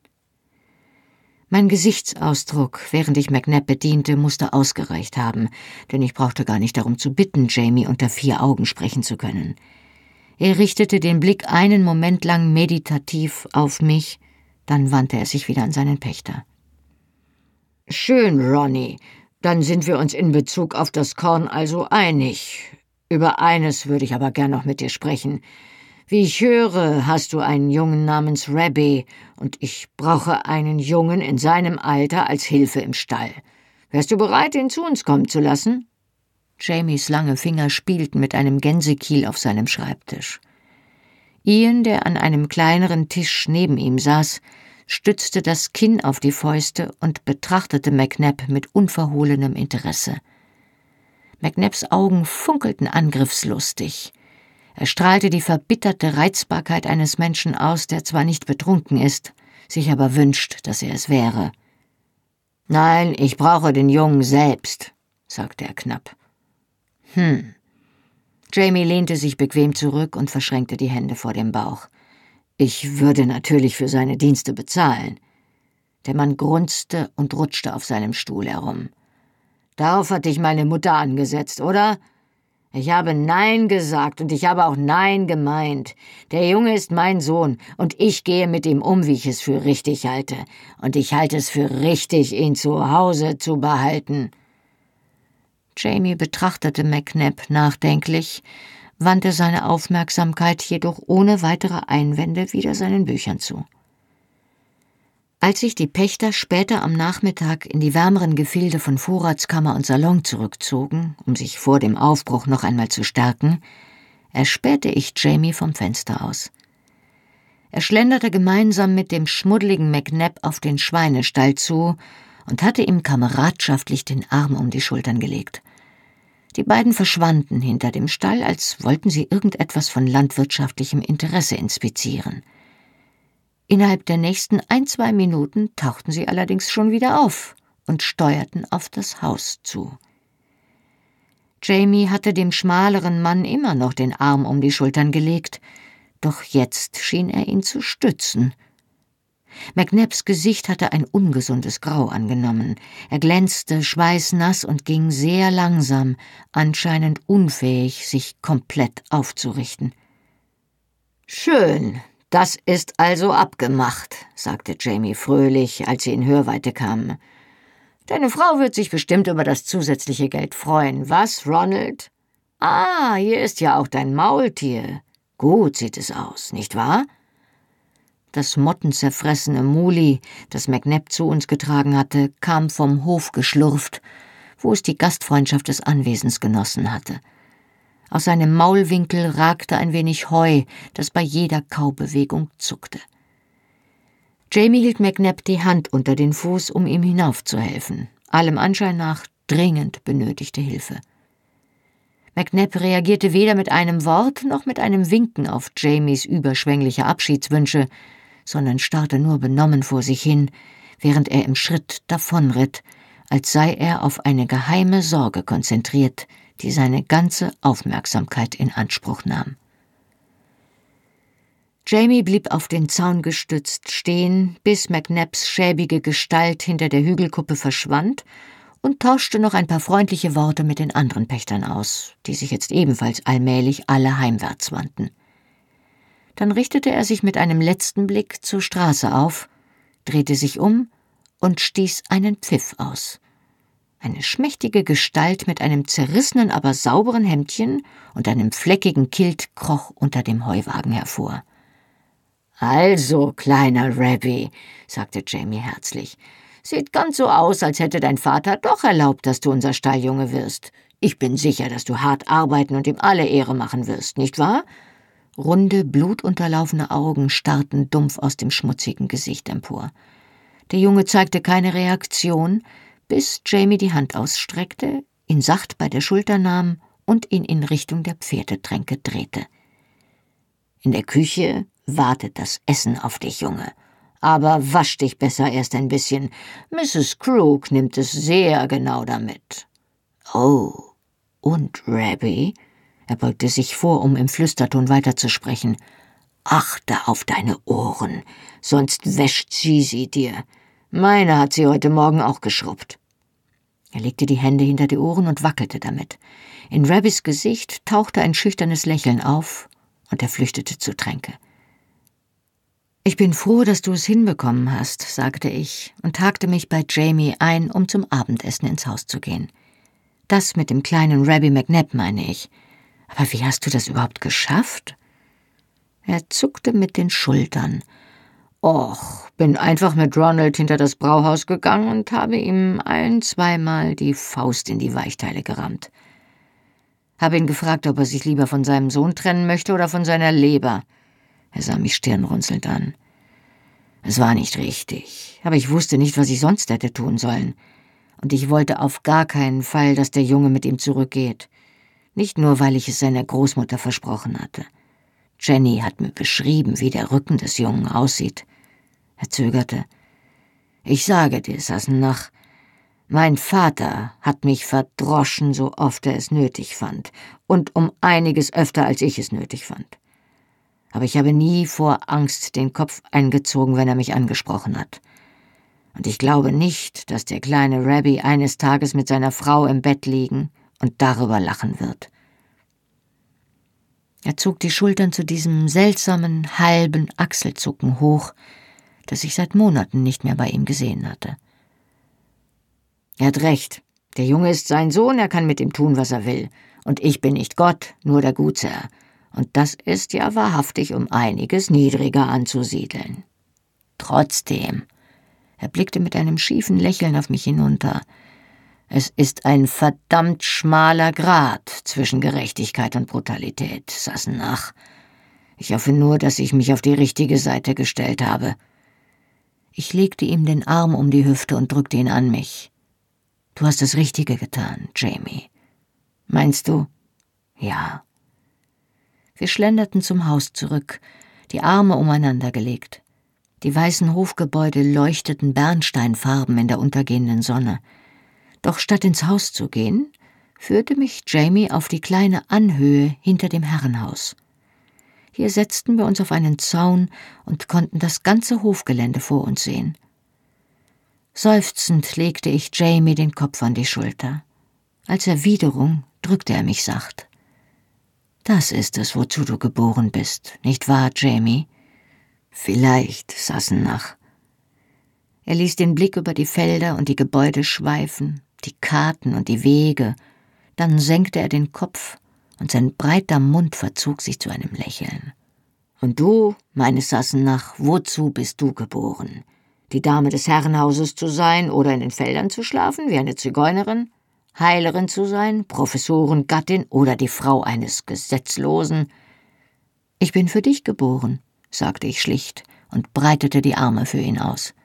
Mein Gesichtsausdruck, während ich McNabb bediente, musste ausgereicht haben, denn ich brauchte gar nicht darum zu bitten, Jamie unter 4 Augen sprechen zu können. Er richtete den Blick einen Moment lang meditativ auf mich, dann wandte er sich wieder an seinen Pächter. »Schön, Ronny. Dann sind wir uns in Bezug auf das Korn also einig. Über eines würde ich aber gern noch mit dir sprechen. Wie ich höre, hast du einen Jungen namens Rabbi, und ich brauche einen Jungen in seinem Alter als Hilfe im Stall. Wärst du bereit, ihn zu uns kommen zu lassen?« Jamies lange Finger spielten mit einem Gänsekiel auf seinem Schreibtisch. Ian, der an einem kleineren Tisch neben ihm saß, stützte das Kinn auf die Fäuste und betrachtete McNabb mit unverhohlenem Interesse. McNabbs Augen funkelten angriffslustig. Er strahlte die verbitterte Reizbarkeit eines Menschen aus, der zwar nicht betrunken ist, sich aber wünscht, dass er es wäre. »Nein, ich brauche den Jungen selbst«, sagte er knapp. Jamie lehnte sich bequem zurück und verschränkte die Hände vor dem Bauch. »Ich würde natürlich für seine Dienste bezahlen.« Der Mann grunzte und rutschte auf seinem Stuhl herum. »Darauf hat dich meine Mutter angesetzt, oder? Ich habe Nein gesagt und ich habe auch Nein gemeint. Der Junge ist mein Sohn und ich gehe mit ihm um, wie ich es für richtig halte. Und ich halte es für richtig, ihn zu Hause zu behalten.« Jamie betrachtete McNabb nachdenklich, wandte seine Aufmerksamkeit jedoch ohne weitere Einwände wieder seinen Büchern zu. Als sich die Pächter später am Nachmittag in die wärmeren Gefilde von Vorratskammer und Salon zurückzogen, um sich vor dem Aufbruch noch einmal zu stärken, erspähte ich Jamie vom Fenster aus. Er schlenderte gemeinsam mit dem schmuddeligen McNabb auf den Schweinestall zu und hatte ihm kameradschaftlich den Arm um die Schultern gelegt. Die beiden verschwanden hinter dem Stall, als wollten sie irgendetwas von landwirtschaftlichem Interesse inspizieren. Innerhalb der nächsten 1-2 Minuten tauchten sie allerdings schon wieder auf und steuerten auf das Haus zu. Jamie hatte dem schmaleren Mann immer noch den Arm um die Schultern gelegt, doch jetzt schien er ihn zu stützen. McNabbs Gesicht hatte ein ungesundes Grau angenommen. Er glänzte schweißnass und ging sehr langsam, anscheinend unfähig, sich komplett aufzurichten. »Schön, das ist also abgemacht«, sagte Jamie fröhlich, als sie in Hörweite kamen. »Deine Frau wird sich bestimmt über das zusätzliche Geld freuen. Was, Ronald? Ah, hier ist ja auch dein Maultier. Gut sieht es aus, nicht wahr?« Das mottenzerfressene Muli, das McNabb zu uns getragen hatte, kam vom Hof geschlurft, wo es die Gastfreundschaft des Anwesens genossen hatte. Aus seinem Maulwinkel ragte ein wenig Heu, das bei jeder Kaubewegung zuckte. Jamie hielt McNabb die Hand unter den Fuß, um ihm hinaufzuhelfen. Allem Anschein nach dringend benötigte Hilfe. McNabb reagierte weder mit einem Wort noch mit einem Winken auf Jamies überschwängliche Abschiedswünsche, sondern starrte nur benommen vor sich hin, während er im Schritt davonritt, als sei er auf eine geheime Sorge konzentriert, die seine ganze Aufmerksamkeit in Anspruch nahm. Jamie blieb auf den Zaun gestützt stehen, bis McNabbs schäbige Gestalt hinter der Hügelkuppe verschwand, und tauschte noch ein paar freundliche Worte mit den anderen Pächtern aus, die sich jetzt ebenfalls allmählich alle heimwärts wandten. Dann richtete er sich mit einem letzten Blick zur Straße auf, drehte sich um und stieß einen Pfiff aus. Eine schmächtige Gestalt mit einem zerrissenen, aber sauberen Hemdchen und einem fleckigen Kilt kroch unter dem Heuwagen hervor. »Also, kleiner Rabbi«, sagte Jamie herzlich, »sieht ganz so aus, als hätte dein Vater doch erlaubt, dass du unser Stalljunge wirst. Ich bin sicher, dass du hart arbeiten und ihm alle Ehre machen wirst, nicht wahr?« Runde, blutunterlaufene Augen starrten dumpf aus dem schmutzigen Gesicht empor. Der Junge zeigte keine Reaktion, bis Jamie die Hand ausstreckte, ihn sacht bei der Schulter nahm und ihn in Richtung der Pferdetränke drehte. »In der Küche wartet das Essen auf dich, Junge. Aber wasch dich besser erst ein bisschen. Mrs. Crook nimmt es sehr genau damit.« »Oh, und Rabbi?« Er beugte sich vor, um im Flüsterton weiterzusprechen. »Achte auf deine Ohren, sonst wäscht sie dir. Meine hat sie heute Morgen auch geschrubbt.« Er legte die Hände hinter die Ohren und wackelte damit. In Rabbis Gesicht tauchte ein schüchternes Lächeln auf, und er flüchtete zu Tränke. »Ich bin froh, dass du es hinbekommen hast«, sagte ich und hakte mich bei Jamie ein, um zum Abendessen ins Haus zu gehen. »Das mit dem kleinen Rabbi McNabb, meine ich. Aber wie hast du das überhaupt geschafft?« Er zuckte mit den Schultern. »Och, bin einfach mit Ronald hinter das Brauhaus gegangen und habe ihm 1-2 Mal die Faust in die Weichteile gerammt. Habe ihn gefragt, ob er sich lieber von seinem Sohn trennen möchte oder von seiner Leber. Er sah mich stirnrunzelnd an. Es war nicht richtig, aber ich wusste nicht, was ich sonst hätte tun sollen. Und ich wollte auf gar keinen Fall, dass der Junge mit ihm zurückgeht. Nicht nur, weil ich es seiner Großmutter versprochen hatte. Jenny hat mir beschrieben, wie der Rücken des Jungen aussieht. Er zögerte. Ich sage dir, Sassenach, mein Vater hat mich verdroschen, so oft er es nötig fand, und um einiges öfter, als ich es nötig fand. Aber ich habe nie vor Angst den Kopf eingezogen, wenn er mich angesprochen hat. Und ich glaube nicht, dass der kleine Rabbi eines Tages mit seiner Frau im Bett liegen und darüber lachen wird. Er zog die Schultern zu diesem seltsamen, halben Achselzucken hoch, das ich seit Monaten nicht mehr bei ihm gesehen hatte. Er hat recht. Der Junge ist sein Sohn, er kann mit ihm tun, was er will. Und ich bin nicht Gott, nur der Gutsherr. Und das ist ja wahrhaftig um einiges niedriger anzusiedeln. Trotzdem, er blickte mit einem schiefen Lächeln auf mich hinunter, es ist ein verdammt schmaler Grat zwischen Gerechtigkeit und Brutalität, Sassenach. Ich hoffe nur, dass ich mich auf die richtige Seite gestellt habe. Ich legte ihm den Arm um die Hüfte und drückte ihn an mich. Du hast das Richtige getan, Jamie. Meinst du? Ja. Wir schlenderten zum Haus zurück, die Arme umeinander gelegt. Die weißen Hofgebäude leuchteten bernsteinfarben in der untergehenden Sonne. Doch statt ins Haus zu gehen, führte mich Jamie auf die kleine Anhöhe hinter dem Herrenhaus. Hier setzten wir uns auf einen Zaun und konnten das ganze Hofgelände vor uns sehen. Seufzend legte ich Jamie den Kopf an die Schulter. Als Erwiderung drückte er mich sacht. Das ist es, wozu du geboren bist, nicht wahr, Jamie? Vielleicht, Sassenach. Er ließ den Blick über die Felder und die Gebäude schweifen, die Karten und die Wege, dann senkte er den Kopf und sein breiter Mund verzog sich zu einem Lächeln. Und du, meine Sassenach, wozu bist du geboren? Die Dame des Herrenhauses zu sein oder in den Feldern zu schlafen, wie eine Zigeunerin? Heilerin zu sein, Professoren, Gattin oder die Frau eines Gesetzlosen? Ich bin für dich geboren, sagte ich schlicht und breitete die Arme für ihn aus.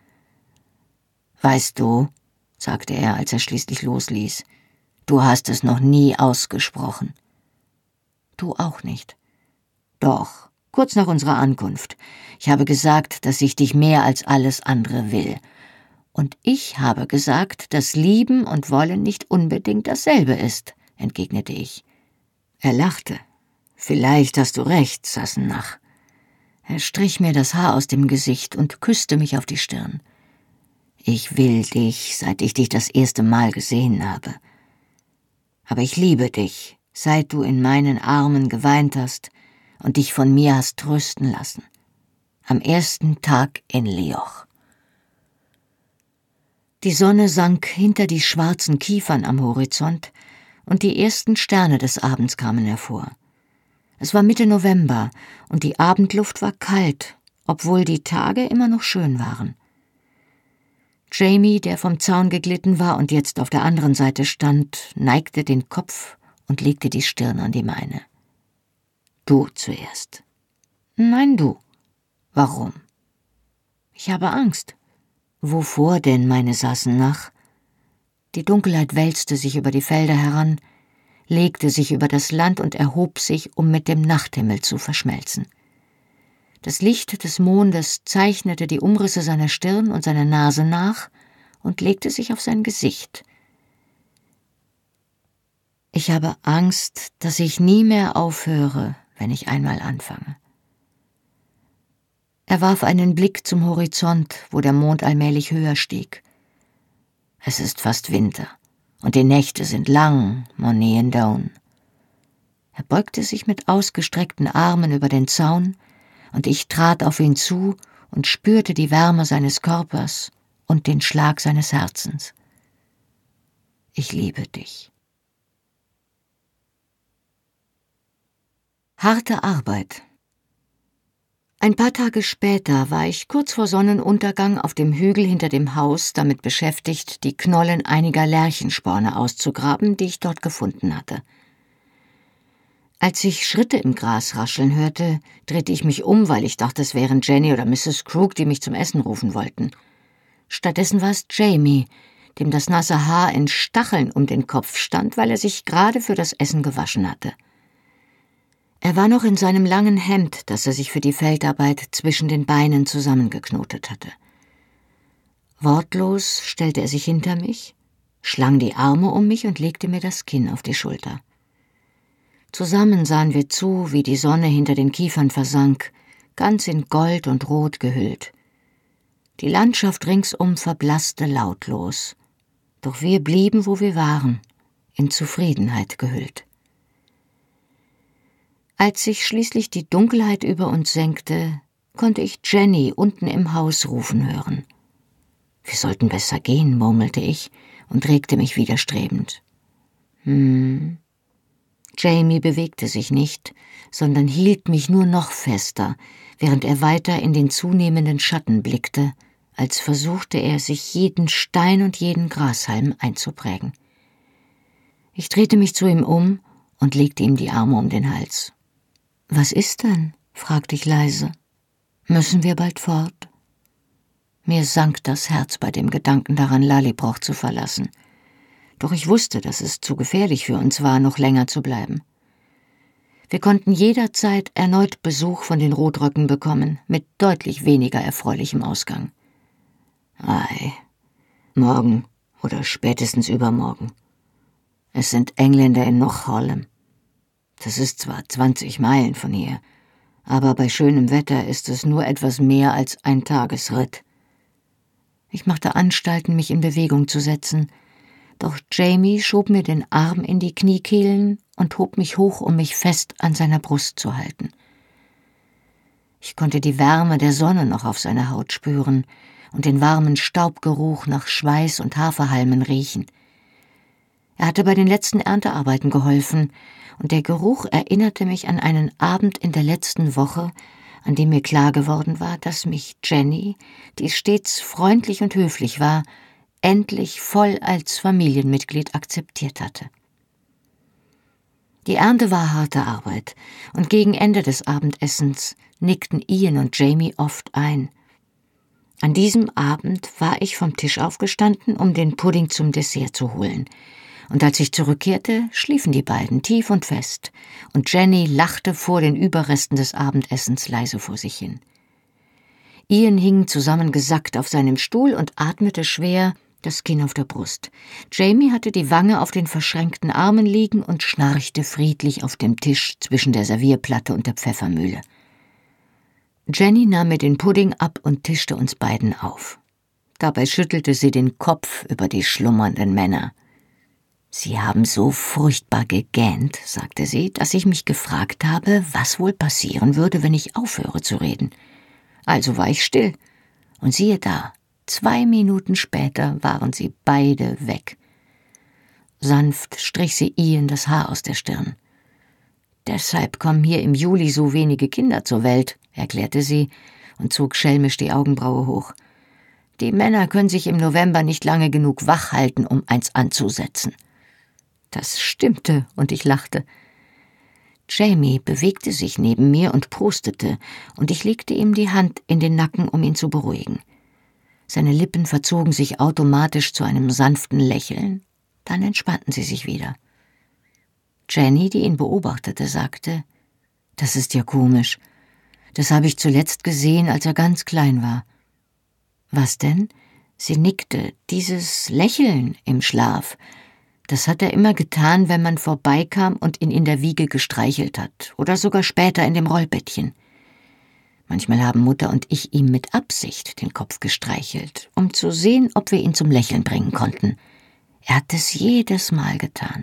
Weißt du, sagte er, als er schließlich losließ, du hast es noch nie ausgesprochen. Du auch nicht. Doch, kurz nach unserer Ankunft. Ich habe gesagt, dass ich dich mehr als alles andere will. Und ich habe gesagt, dass Lieben und Wollen nicht unbedingt dasselbe ist, entgegnete ich. Er lachte. Vielleicht hast du recht, Sassenach. Er strich mir das Haar aus dem Gesicht und küsste mich auf die Stirn. Ich will dich, seit ich dich das erste Mal gesehen habe. Aber ich liebe dich, seit du in meinen Armen geweint hast und dich von mir hast trösten lassen. Am ersten Tag in Lioch. Die Sonne sank hinter die schwarzen Kiefern am Horizont und die ersten Sterne des Abends kamen hervor. Es war Mitte November und die Abendluft war kalt, obwohl die Tage immer noch schön waren. Jamie, der vom Zaun geglitten war und jetzt auf der anderen Seite stand, neigte den Kopf und legte die Stirn an die meine. Du zuerst. Nein, du. Warum? Ich habe Angst. Wovor denn, meine Sassenach? Die Dunkelheit wälzte sich über die Felder heran, legte sich über das Land und erhob sich, um mit dem Nachthimmel zu verschmelzen. Das Licht des Mondes zeichnete die Umrisse seiner Stirn und seiner Nase nach und legte sich auf sein Gesicht. Ich habe Angst, dass ich nie mehr aufhöre, wenn ich einmal anfange. Er warf einen Blick zum Horizont, wo der Mond allmählich höher stieg. Es ist fast Winter, und die Nächte sind lang, Monet Down. Er beugte sich mit ausgestreckten Armen über den Zaun, und ich trat auf ihn zu und spürte die Wärme seines Körpers und den Schlag seines Herzens. Ich liebe dich. Harte Arbeit. Ein paar Tage später war ich kurz vor Sonnenuntergang auf dem Hügel hinter dem Haus damit beschäftigt, die Knollen einiger Lärchensporne auszugraben, die ich dort gefunden hatte. Als ich Schritte im Gras rascheln hörte, drehte ich mich um, weil ich dachte, es wären Jenny oder Mrs. Crook, die mich zum Essen rufen wollten. Stattdessen war es Jamie, dem das nasse Haar in Stacheln um den Kopf stand, weil er sich gerade für das Essen gewaschen hatte. Er war noch in seinem langen Hemd, das er sich für die Feldarbeit zwischen den Beinen zusammengeknotet hatte. Wortlos stellte er sich hinter mich, schlang die Arme um mich und legte mir das Kinn auf die Schulter. Zusammen sahen wir zu, wie die Sonne hinter den Kiefern versank, ganz in Gold und Rot gehüllt. Die Landschaft ringsum verblasste lautlos, doch wir blieben, wo wir waren, in Zufriedenheit gehüllt. Als sich schließlich die Dunkelheit über uns senkte, konnte ich Jenny unten im Haus rufen hören. Wir sollten besser gehen, murmelte ich und regte mich widerstrebend. Jamie bewegte sich nicht, sondern hielt mich nur noch fester, während er weiter in den zunehmenden Schatten blickte, als versuchte er, sich jeden Stein und jeden Grashalm einzuprägen. Ich drehte mich zu ihm um und legte ihm die Arme um den Hals. »Was ist denn?« fragte ich leise. »Müssen wir bald fort?« Mir sank das Herz bei dem Gedanken daran, Lallybroch zu verlassen. Doch ich wusste, dass es zu gefährlich für uns war, noch länger zu bleiben. Wir konnten jederzeit erneut Besuch von den Rotröcken bekommen, mit deutlich weniger erfreulichem Ausgang. Ei, morgen oder spätestens übermorgen. Es sind Engländer in Knock Harlem. Das ist zwar 20 Meilen von hier, aber bei schönem Wetter ist es nur etwas mehr als ein Tagesritt. Ich machte Anstalten, mich in Bewegung zu setzen, doch Jamie schob mir den Arm in die Kniekehlen und hob mich hoch, um mich fest an seiner Brust zu halten. Ich konnte die Wärme der Sonne noch auf seiner Haut spüren und den warmen Staubgeruch nach Schweiß und Haferhalmen riechen. Er hatte bei den letzten Erntearbeiten geholfen, und der Geruch erinnerte mich an einen Abend in der letzten Woche, an dem mir klar geworden war, dass mich Jenny, die stets freundlich und höflich war, endlich voll als Familienmitglied akzeptiert hatte. Die Ernte war harte Arbeit, und gegen Ende des Abendessens nickten Ian und Jamie oft ein. An diesem Abend war ich vom Tisch aufgestanden, um den Pudding zum Dessert zu holen, und als ich zurückkehrte, schliefen die beiden tief und fest, und Jenny lachte vor den Überresten des Abendessens leise vor sich hin. Ian hing zusammengesackt auf seinem Stuhl und atmete schwer, das Kinn auf der Brust. Jamie hatte die Wange auf den verschränkten Armen liegen und schnarchte friedlich auf dem Tisch zwischen der Servierplatte und der Pfeffermühle. Jenny nahm mir den Pudding ab und tischte uns beiden auf. Dabei schüttelte sie den Kopf über die schlummernden Männer. »Sie haben so furchtbar gegähnt«, sagte sie, dass ich mich gefragt habe, was wohl passieren würde, wenn ich aufhöre zu reden. Also war ich still, und siehe da, 2 Minuten später waren sie beide weg. Sanft strich sie Ian das Haar aus der Stirn. »Deshalb kommen hier im Juli so wenige Kinder zur Welt«, erklärte sie und zog schelmisch die Augenbraue hoch. »Die Männer können sich im November nicht lange genug wach halten, um eins anzusetzen.« Das stimmte, und ich lachte. Jamie bewegte sich neben mir und prustete, und ich legte ihm die Hand in den Nacken, um ihn zu beruhigen. Seine Lippen verzogen sich automatisch zu einem sanften Lächeln, dann entspannten sie sich wieder. Jenny, die ihn beobachtete, sagte, »Das ist ja komisch. Das habe ich zuletzt gesehen, als er ganz klein war.« »Was denn?« Sie nickte. »Dieses Lächeln im Schlaf. Das hat er immer getan, wenn man vorbeikam und ihn in der Wiege gestreichelt hat, oder sogar später in dem Rollbettchen. Manchmal haben Mutter und ich ihm mit Absicht den Kopf gestreichelt, um zu sehen, ob wir ihn zum Lächeln bringen konnten. Er hat es jedes Mal getan.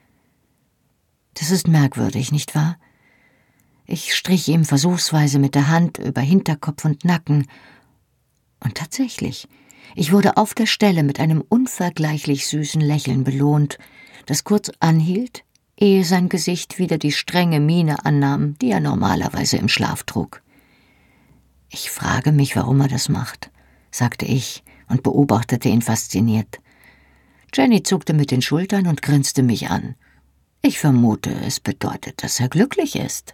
Das ist merkwürdig, nicht wahr? Ich strich ihm versuchsweise mit der Hand über Hinterkopf und Nacken. Und tatsächlich, ich wurde auf der Stelle mit einem unvergleichlich süßen Lächeln belohnt, das kurz anhielt, ehe sein Gesicht wieder die strenge Miene annahm, die er normalerweise im Schlaf trug. »Ich frage mich, warum er das macht«, sagte ich und beobachtete ihn fasziniert. Jenny zuckte mit den Schultern und grinste mich an. Ich vermute, es bedeutet, dass er glücklich ist.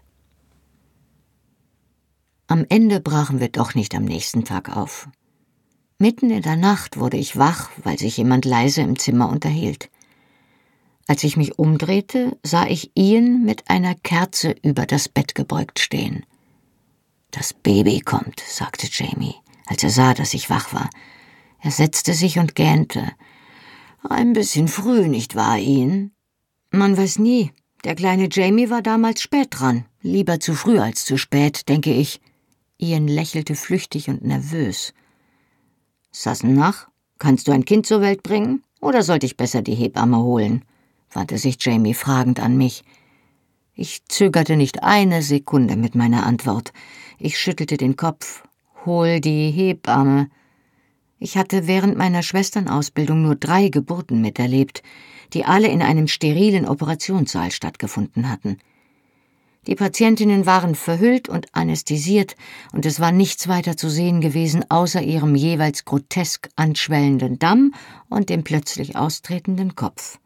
Am Ende brachen wir doch nicht am nächsten Tag auf. Mitten in der Nacht wurde ich wach, weil sich jemand leise im Zimmer unterhielt. Als ich mich umdrehte, sah ich Ian mit einer Kerze über das Bett gebeugt stehen. »Das Baby kommt«, sagte Jamie, als er sah, dass ich wach war. Er setzte sich und gähnte. »Ein bisschen früh, nicht wahr, Ian?« »Man weiß nie. Der kleine Jamie war damals spät dran. Lieber zu früh als zu spät, denke ich.« Ian lächelte flüchtig und nervös. »Sassenach, kannst du ein Kind zur Welt bringen, oder sollte ich besser die Hebamme holen?« wandte sich Jamie fragend an mich. Ich zögerte nicht eine Sekunde mit meiner Antwort. Ich schüttelte den Kopf. »Hol die Hebamme.« Ich hatte während meiner Schwesternausbildung nur 3 Geburten miterlebt, die alle in einem sterilen Operationssaal stattgefunden hatten. Die Patientinnen waren verhüllt und anästhesiert, und es war nichts weiter zu sehen gewesen, außer ihrem jeweils grotesk anschwellenden Damm und dem plötzlich austretenden Kopf.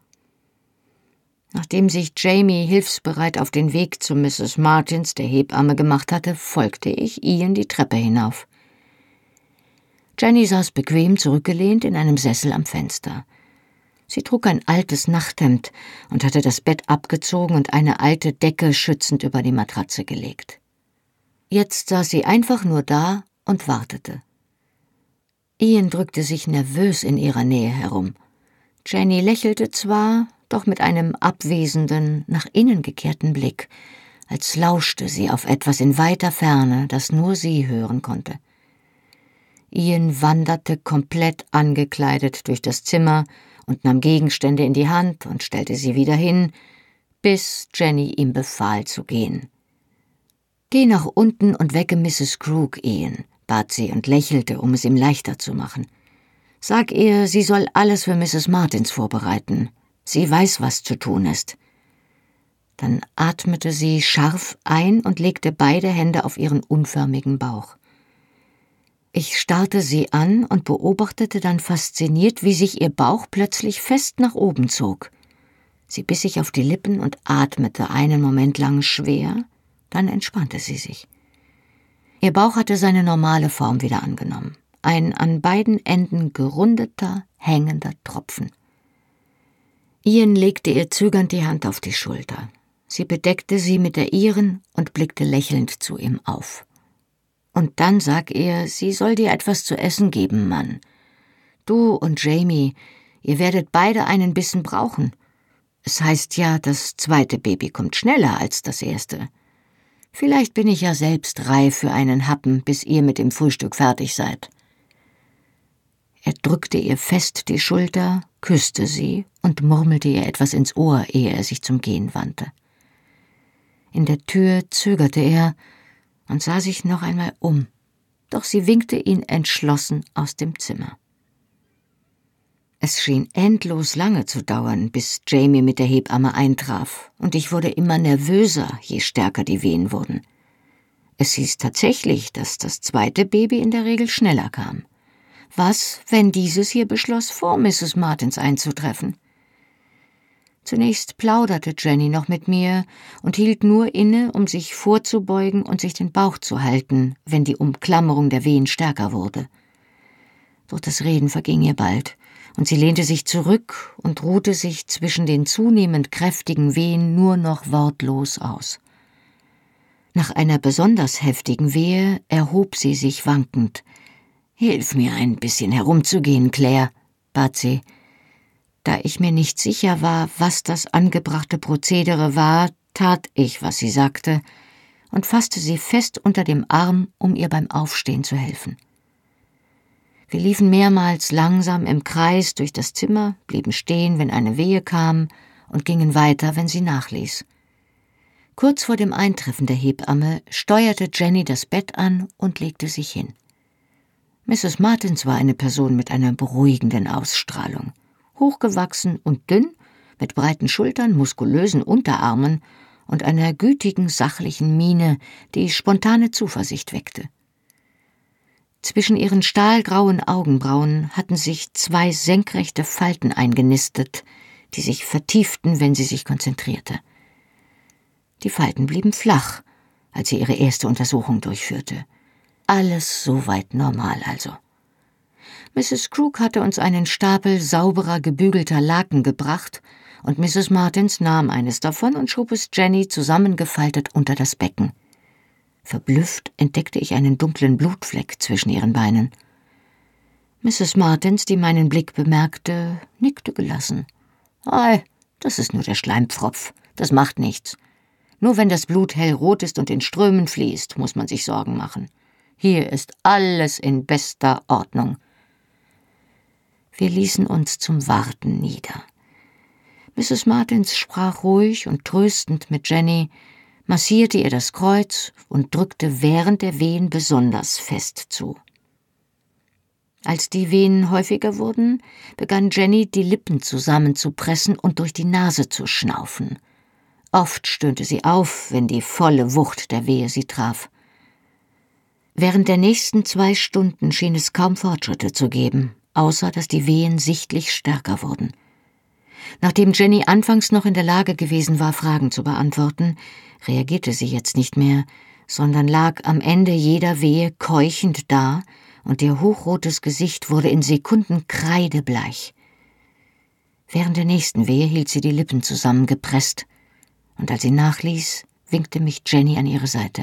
Nachdem sich Jamie hilfsbereit auf den Weg zu Mrs. Martins, der Hebamme, gemacht hatte, folgte ich Ian die Treppe hinauf. Jenny saß bequem zurückgelehnt in einem Sessel am Fenster. Sie trug ein altes Nachthemd und hatte das Bett abgezogen und eine alte Decke schützend über die Matratze gelegt. Jetzt saß sie einfach nur da und wartete. Ian drückte sich nervös in ihrer Nähe herum. Jenny lächelte zwar, doch mit einem abwesenden, nach innen gekehrten Blick, als lauschte sie auf etwas in weiter Ferne, das nur sie hören konnte. Ian wanderte komplett angekleidet durch das Zimmer und nahm Gegenstände in die Hand und stellte sie wieder hin, bis Jenny ihm befahl zu gehen. »Geh nach unten und wecke Mrs. Crook, Ian«, bat sie und lächelte, um es ihm leichter zu machen. »Sag ihr, sie soll alles für Mrs. Martins vorbereiten. Sie weiß, was zu tun ist.« Dann atmete sie scharf ein und legte beide Hände auf ihren unförmigen Bauch. Ich starrte sie an und beobachtete dann fasziniert, wie sich ihr Bauch plötzlich fest nach oben zog. Sie biss sich auf die Lippen und atmete einen Moment lang schwer, dann entspannte sie sich. Ihr Bauch hatte seine normale Form wieder angenommen. Ein an beiden Enden gerundeter, hängender Tropfen. Ian legte ihr zögernd die Hand auf die Schulter. Sie bedeckte sie mit der ihren und blickte lächelnd zu ihm auf. »Und dann sag ihr, sie soll dir etwas zu essen geben, Mann. Du und Jamie, ihr werdet beide einen Bissen brauchen. Es heißt ja, das zweite Baby kommt schneller als das erste. Vielleicht bin ich ja selbst reif für einen Happen, bis ihr mit dem Frühstück fertig seid.« Er drückte ihr fest die Schulter, küsste sie und murmelte ihr etwas ins Ohr, ehe er sich zum Gehen wandte. In der Tür zögerte er und sah sich noch einmal um, doch sie winkte ihn entschlossen aus dem Zimmer. Es schien endlos lange zu dauern, bis Jamie mit der Hebamme eintraf, und ich wurde immer nervöser, je stärker die Wehen wurden. Es hieß tatsächlich, dass das zweite Baby in der Regel schneller kam. Was, wenn dieses hier beschloss, vor Mrs. Martins einzutreffen? Zunächst plauderte Jenny noch mit mir und hielt nur inne, um sich vorzubeugen und sich den Bauch zu halten, wenn die Umklammerung der Wehen stärker wurde. Doch das Reden verging ihr bald, und sie lehnte sich zurück und ruhte sich zwischen den zunehmend kräftigen Wehen nur noch wortlos aus. Nach einer besonders heftigen Wehe erhob sie sich wankend. »Hilf mir ein bisschen herumzugehen, Claire«, bat sie. Da ich mir nicht sicher war, was das angebrachte Prozedere war, tat ich, was sie sagte, und fasste sie fest unter dem Arm, um ihr beim Aufstehen zu helfen. Wir liefen mehrmals langsam im Kreis durch das Zimmer, blieben stehen, wenn eine Wehe kam, und gingen weiter, wenn sie nachließ. Kurz vor dem Eintreffen der Hebamme steuerte Jenny das Bett an und legte sich hin. Mrs. Martins war eine Person mit einer beruhigenden Ausstrahlung. Hochgewachsen und dünn, mit breiten Schultern, muskulösen Unterarmen und einer gütigen, sachlichen Miene, die spontane Zuversicht weckte. Zwischen ihren stahlgrauen Augenbrauen hatten sich 2 senkrechte Falten eingenistet, die sich vertieften, wenn sie sich konzentrierte. Die Falten blieben flach, als sie ihre erste Untersuchung durchführte. Alles soweit normal also. Mrs. Crook hatte uns einen Stapel sauberer, gebügelter Laken gebracht, und Mrs. Martins nahm eines davon und schob es Jenny zusammengefaltet unter das Becken. Verblüfft entdeckte ich einen dunklen Blutfleck zwischen ihren Beinen. Mrs. Martins, die meinen Blick bemerkte, nickte gelassen. »Ei, das ist nur der Schleimpfropf, das macht nichts. Nur wenn das Blut hellrot ist und in Strömen fließt, muss man sich Sorgen machen. Hier ist alles in bester Ordnung.« Wir ließen uns zum Warten nieder. Mrs. Martins sprach ruhig und tröstend mit Jenny, massierte ihr das Kreuz und drückte während der Wehen besonders fest zu. Als die Wehen häufiger wurden, begann Jenny, die Lippen zusammenzupressen und durch die Nase zu schnaufen. Oft stöhnte sie auf, wenn die volle Wucht der Wehe sie traf. Während der nächsten 2 Stunden schien es kaum Fortschritte zu geben, außer dass die Wehen sichtlich stärker wurden. Nachdem Jenny anfangs noch in der Lage gewesen war, Fragen zu beantworten, reagierte sie jetzt nicht mehr, sondern lag am Ende jeder Wehe keuchend da, und ihr hochrotes Gesicht wurde in Sekunden kreidebleich. Während der nächsten Wehe hielt sie die Lippen zusammengepresst, und als sie nachließ, winkte mich Jenny an ihre Seite.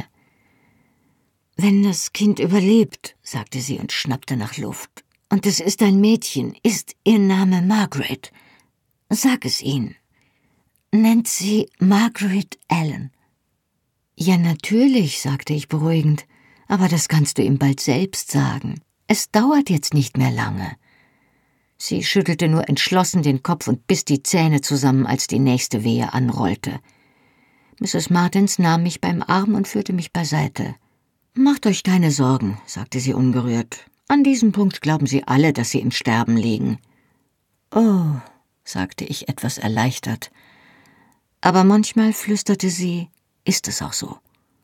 »Wenn das Kind überlebt«, sagte sie und schnappte nach Luft, »und es ist ein Mädchen, ist ihr Name Margaret. Sag es ihnen. Nennt sie Margaret Allen.« »Ja, natürlich«, sagte ich beruhigend, »aber das kannst du ihm bald selbst sagen. Es dauert jetzt nicht mehr lange.« Sie schüttelte nur entschlossen den Kopf und biss die Zähne zusammen, als die nächste Wehe anrollte. Mrs. Martins nahm mich beim Arm und führte mich beiseite. »Macht euch keine Sorgen«, sagte sie ungerührt. »An diesem Punkt glauben sie alle, dass sie im Sterben liegen.« »Oh«, sagte ich etwas erleichtert. Aber manchmal flüsterte sie, »ist es auch so?«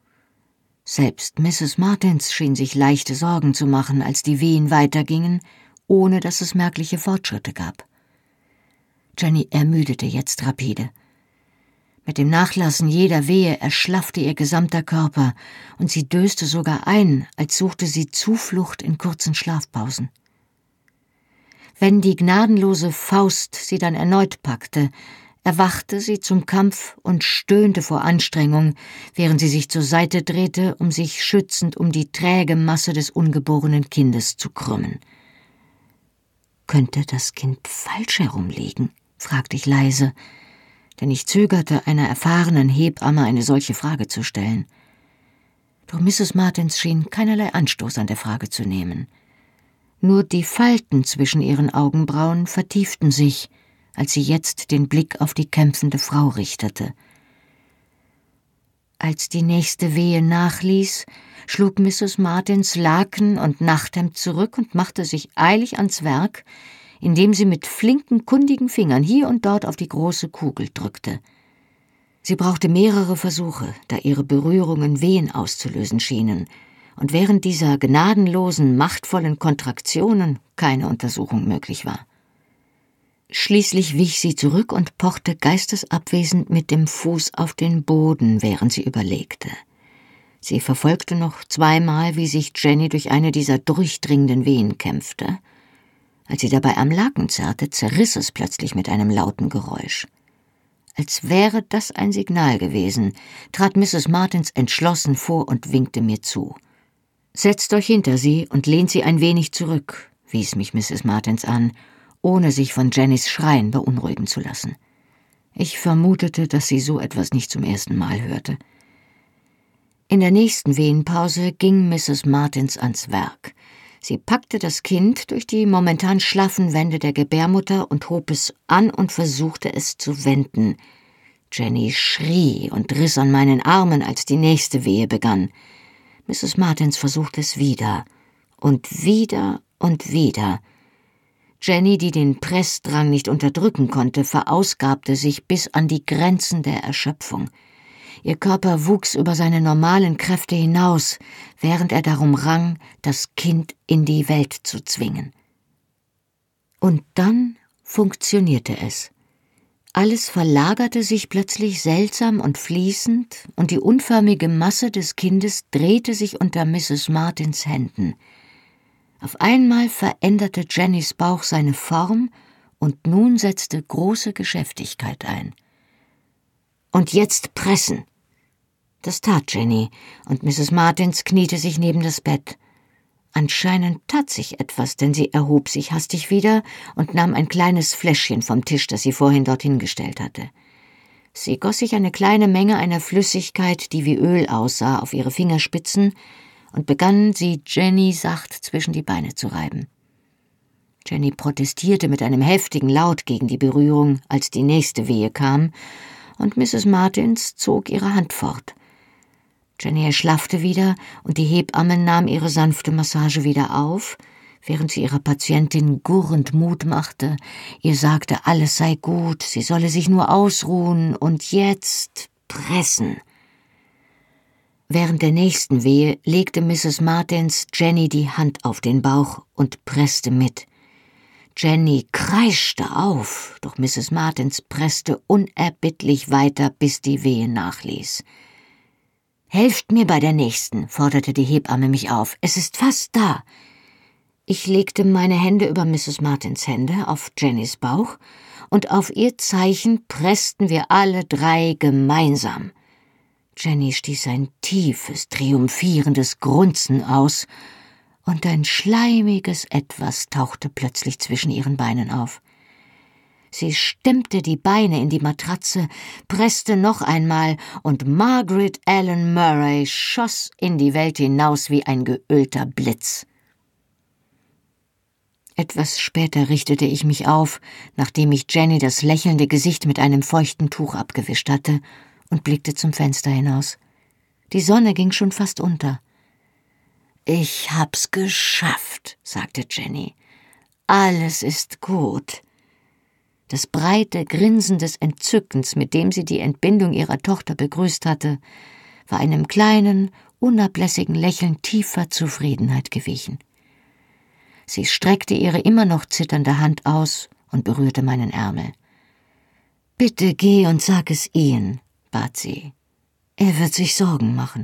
Selbst Mrs. Martins schien sich leichte Sorgen zu machen, als die Wehen weitergingen, ohne dass es merkliche Fortschritte gab. Jenny ermüdete jetzt rapide. Mit dem Nachlassen jeder Wehe erschlaffte ihr gesamter Körper, und sie döste sogar ein, als suchte sie Zuflucht in kurzen Schlafpausen. Wenn die gnadenlose Faust sie dann erneut packte, erwachte sie zum Kampf und stöhnte vor Anstrengung, während sie sich zur Seite drehte, um sich schützend um die träge Masse des ungeborenen Kindes zu krümmen. »Könnte das Kind falsch herumliegen?« fragte ich leise, denn ich zögerte, einer erfahrenen Hebamme eine solche Frage zu stellen. Doch Mrs. Martins schien keinerlei Anstoß an der Frage zu nehmen. Nur die Falten zwischen ihren Augenbrauen vertieften sich, als sie jetzt den Blick auf die kämpfende Frau richtete. Als die nächste Wehe nachließ, schlug Mrs. Martins Laken und Nachthemd zurück und machte sich eilig ans Werk, indem sie mit flinken, kundigen Fingern hier und dort auf die große Kugel drückte. Sie brauchte mehrere Versuche, da ihre Berührungen Wehen auszulösen schienen, und während dieser gnadenlosen, machtvollen Kontraktionen keine Untersuchung möglich war. Schließlich wich sie zurück und pochte geistesabwesend mit dem Fuß auf den Boden, während sie überlegte. Sie verfolgte noch 2-mal, wie sich Jenny durch eine dieser durchdringenden Wehen kämpfte. Als sie dabei am Laken zerrte, zerriss es plötzlich mit einem lauten Geräusch. Als wäre das ein Signal gewesen, trat Mrs. Martins entschlossen vor und winkte mir zu. »Setzt euch hinter sie und lehnt sie ein wenig zurück«, wies mich Mrs. Martins an, ohne sich von Jennys Schreien beunruhigen zu lassen. Ich vermutete, dass sie so etwas nicht zum ersten Mal hörte. In der nächsten Wehenpause ging Mrs. Martins ans Werk. Sie packte das Kind durch die momentan schlaffen Wände der Gebärmutter und hob es an und versuchte es zu wenden. Jenny schrie und riss an meinen Armen, als die nächste Wehe begann. Mrs. Martins versuchte es wieder und wieder und wieder. Jenny, die den Pressdrang nicht unterdrücken konnte, verausgabte sich bis an die Grenzen der Erschöpfung. Ihr Körper wuchs über seine normalen Kräfte hinaus, während er darum rang, das Kind in die Welt zu zwingen. Und dann funktionierte es. Alles verlagerte sich plötzlich seltsam und fließend, und die unförmige Masse des Kindes drehte sich unter Mrs. Martins Händen. Auf einmal veränderte Jennys Bauch seine Form, und nun setzte große Geschäftigkeit ein. »Und jetzt pressen!« Das tat Jenny, und Mrs. Martins kniete sich neben das Bett. Anscheinend tat sich etwas, denn sie erhob sich hastig wieder und nahm ein kleines Fläschchen vom Tisch, das sie vorhin dorthin gestellt hatte. Sie goss sich eine kleine Menge einer Flüssigkeit, die wie Öl aussah, auf ihre Fingerspitzen und begann, sie Jenny sacht zwischen die Beine zu reiben. Jenny protestierte mit einem heftigen Laut gegen die Berührung, als die nächste Wehe kam, und Mrs. Martins zog ihre Hand fort. Jenny erschlaffte wieder, und die Hebamme nahm ihre sanfte Massage wieder auf, während sie ihrer Patientin gurrend Mut machte, ihr sagte, alles sei gut, sie solle sich nur ausruhen und jetzt pressen. Während der nächsten Wehe legte Mrs. Martins Jenny die Hand auf den Bauch und presste mit. Jenny kreischte auf, doch Mrs. Martins presste unerbittlich weiter, bis die Wehe nachließ. »Helft mir bei der nächsten«, forderte die Hebamme mich auf. »Es ist fast da.« Ich legte meine Hände über Mrs. Martins Hände auf Jennys Bauch, und auf ihr Zeichen pressten wir alle drei gemeinsam. Jenny stieß ein tiefes, triumphierendes Grunzen aus, und ein schleimiges Etwas tauchte plötzlich zwischen ihren Beinen auf. Sie stemmte die Beine in die Matratze, presste noch einmal, und Margaret Allen Murray schoss in die Welt hinaus wie ein geölter Blitz. Etwas später richtete ich mich auf, nachdem ich Jenny das lächelnde Gesicht mit einem feuchten Tuch abgewischt hatte, und blickte zum Fenster hinaus. Die Sonne ging schon fast unter. »Ich hab's geschafft«, sagte Jenny. »Alles ist gut.« Das breite Grinsen des Entzückens, mit dem sie die Entbindung ihrer Tochter begrüßt hatte, war einem kleinen, unablässigen Lächeln tiefer Zufriedenheit gewichen. Sie streckte ihre immer noch zitternde Hand aus und berührte meinen Ärmel. »Bitte geh und sag es Ian«, bat sie. »Er wird sich Sorgen machen.«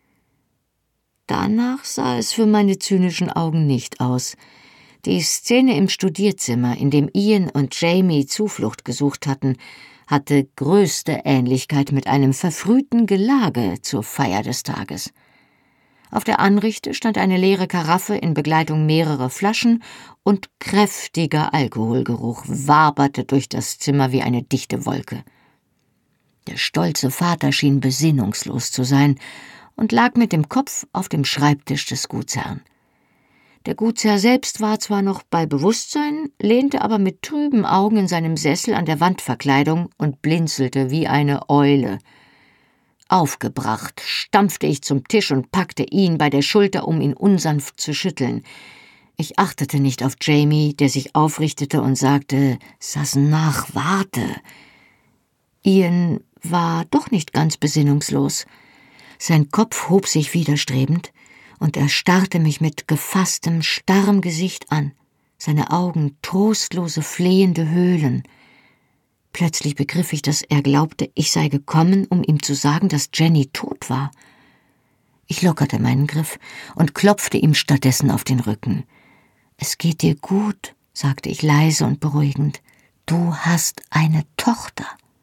Danach sah es für meine zynischen Augen nicht aus. Die Szene im Studierzimmer, in dem Ian und Jamie Zuflucht gesucht hatten, hatte größte Ähnlichkeit mit einem verfrühten Gelage zur Feier des Tages. Auf der Anrichte stand eine leere Karaffe in Begleitung mehrerer Flaschen, und kräftiger Alkoholgeruch waberte durch das Zimmer wie eine dichte Wolke. Der stolze Vater schien besinnungslos zu sein und lag mit dem Kopf auf dem Schreibtisch des Gutsherrn. Der Gutsherr selbst war zwar noch bei Bewusstsein, lehnte aber mit trüben Augen in seinem Sessel an der Wandverkleidung und blinzelte wie eine Eule. Aufgebracht stampfte ich zum Tisch und packte ihn bei der Schulter, um ihn unsanft zu schütteln. Ich achtete nicht auf Jamie, der sich aufrichtete und sagte, »Sassenach, warte!« Ian war doch nicht ganz besinnungslos. Sein Kopf hob sich widerstrebend, und er starrte mich mit gefasstem, starrem Gesicht an, seine Augen trostlose, flehende Höhlen. Plötzlich begriff ich, dass er glaubte, ich sei gekommen, um ihm zu sagen, dass Jenny tot war. Ich lockerte meinen Griff und klopfte ihm stattdessen auf den Rücken. »Es geht dir gut«, sagte ich leise und beruhigend. »Du hast eine Tochter.«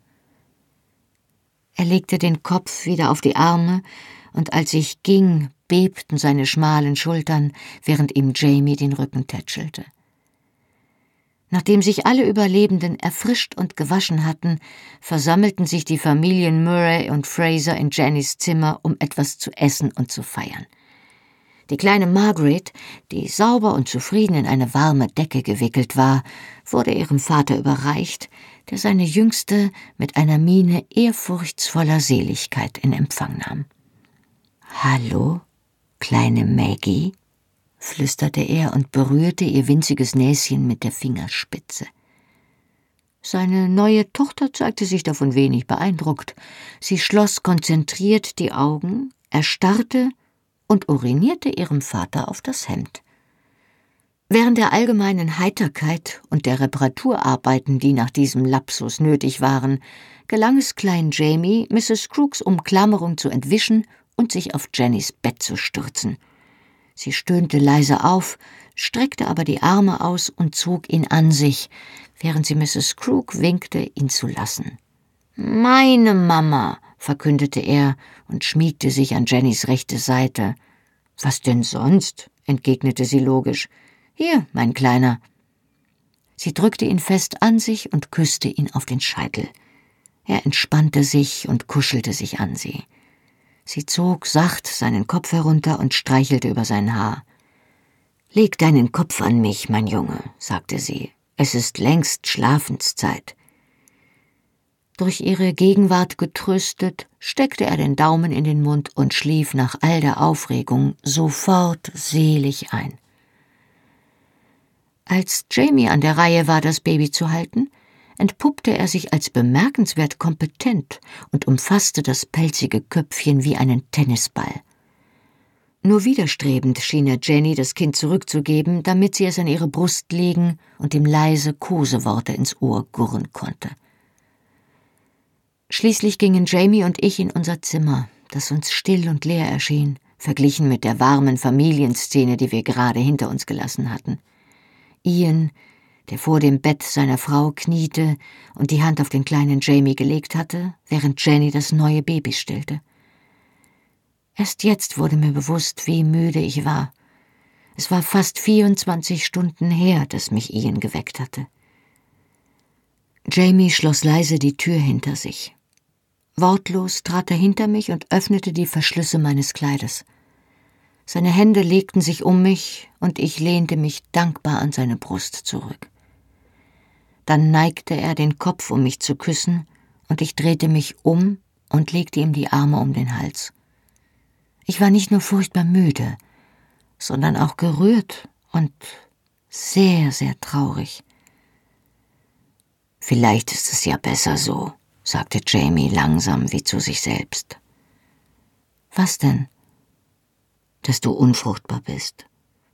Er legte den Kopf wieder auf die Arme, und als ich ging, bebten seine schmalen Schultern, während ihm Jamie den Rücken tätschelte. Nachdem sich alle Überlebenden erfrischt und gewaschen hatten, versammelten sich die Familien Murray und Fraser in Jennys Zimmer, um etwas zu essen und zu feiern. Die kleine Margaret, die sauber und zufrieden in eine warme Decke gewickelt war, wurde ihrem Vater überreicht, der seine Jüngste mit einer Miene ehrfurchtsvoller Seligkeit in Empfang nahm. »Hallo, kleine Maggie«, flüsterte er und berührte ihr winziges Näschen mit der Fingerspitze. Seine neue Tochter zeigte sich davon wenig beeindruckt. Sie schloss konzentriert die Augen, erstarrte und urinierte ihrem Vater auf das Hemd. Während der allgemeinen Heiterkeit und der Reparaturarbeiten, die nach diesem Lapsus nötig waren, gelang es kleinen Jamie, Mrs. Crooks Umklammerung zu entwischen und sich auf Jennys Bett zu stürzen. Sie stöhnte leise auf, streckte aber die Arme aus und zog ihn an sich, während sie Mrs. Crook winkte, ihn zu lassen. »Meine Mama«, verkündete er und schmiegte sich an Jennys rechte Seite. »Was denn sonst?« entgegnete sie logisch. »Hier, mein Kleiner.« Sie drückte ihn fest an sich und küsste ihn auf den Scheitel. Er entspannte sich und kuschelte sich an sie. Sie zog sacht seinen Kopf herunter und streichelte über sein Haar. »Leg deinen Kopf an mich, mein Junge«, sagte sie. »Es ist längst Schlafenszeit.« Durch ihre Gegenwart getröstet, steckte er den Daumen in den Mund und schlief nach all der Aufregung sofort selig ein. Als Jamie an der Reihe war, das Baby zu halten, entpuppte er sich als bemerkenswert kompetent und umfasste das pelzige Köpfchen wie einen Tennisball. Nur widerstrebend schien er Jenny das Kind zurückzugeben, damit sie es an ihre Brust legen und ihm leise Koseworte ins Ohr gurren konnte. Schließlich gingen Jamie und ich in unser Zimmer, das uns still und leer erschien, verglichen mit der warmen Familienszene, die wir gerade hinter uns gelassen hatten. Ian, der vor dem Bett seiner Frau kniete und die Hand auf den kleinen Jamie gelegt hatte, während Jenny das neue Baby stillte. Erst jetzt wurde mir bewusst, wie müde ich war. Es war fast 24 Stunden her, dass mich Ian geweckt hatte. Jamie schloss leise die Tür hinter sich. Wortlos trat er hinter mich und öffnete die Verschlüsse meines Kleides. Seine Hände legten sich um mich und ich lehnte mich dankbar an seine Brust zurück. Dann neigte er den Kopf, um mich zu küssen, und ich drehte mich um und legte ihm die Arme um den Hals. Ich war nicht nur furchtbar müde, sondern auch gerührt und sehr, sehr traurig. »Vielleicht ist es ja besser so«, sagte Jamie langsam wie zu sich selbst. »Was denn?« »Dass du unfruchtbar bist.«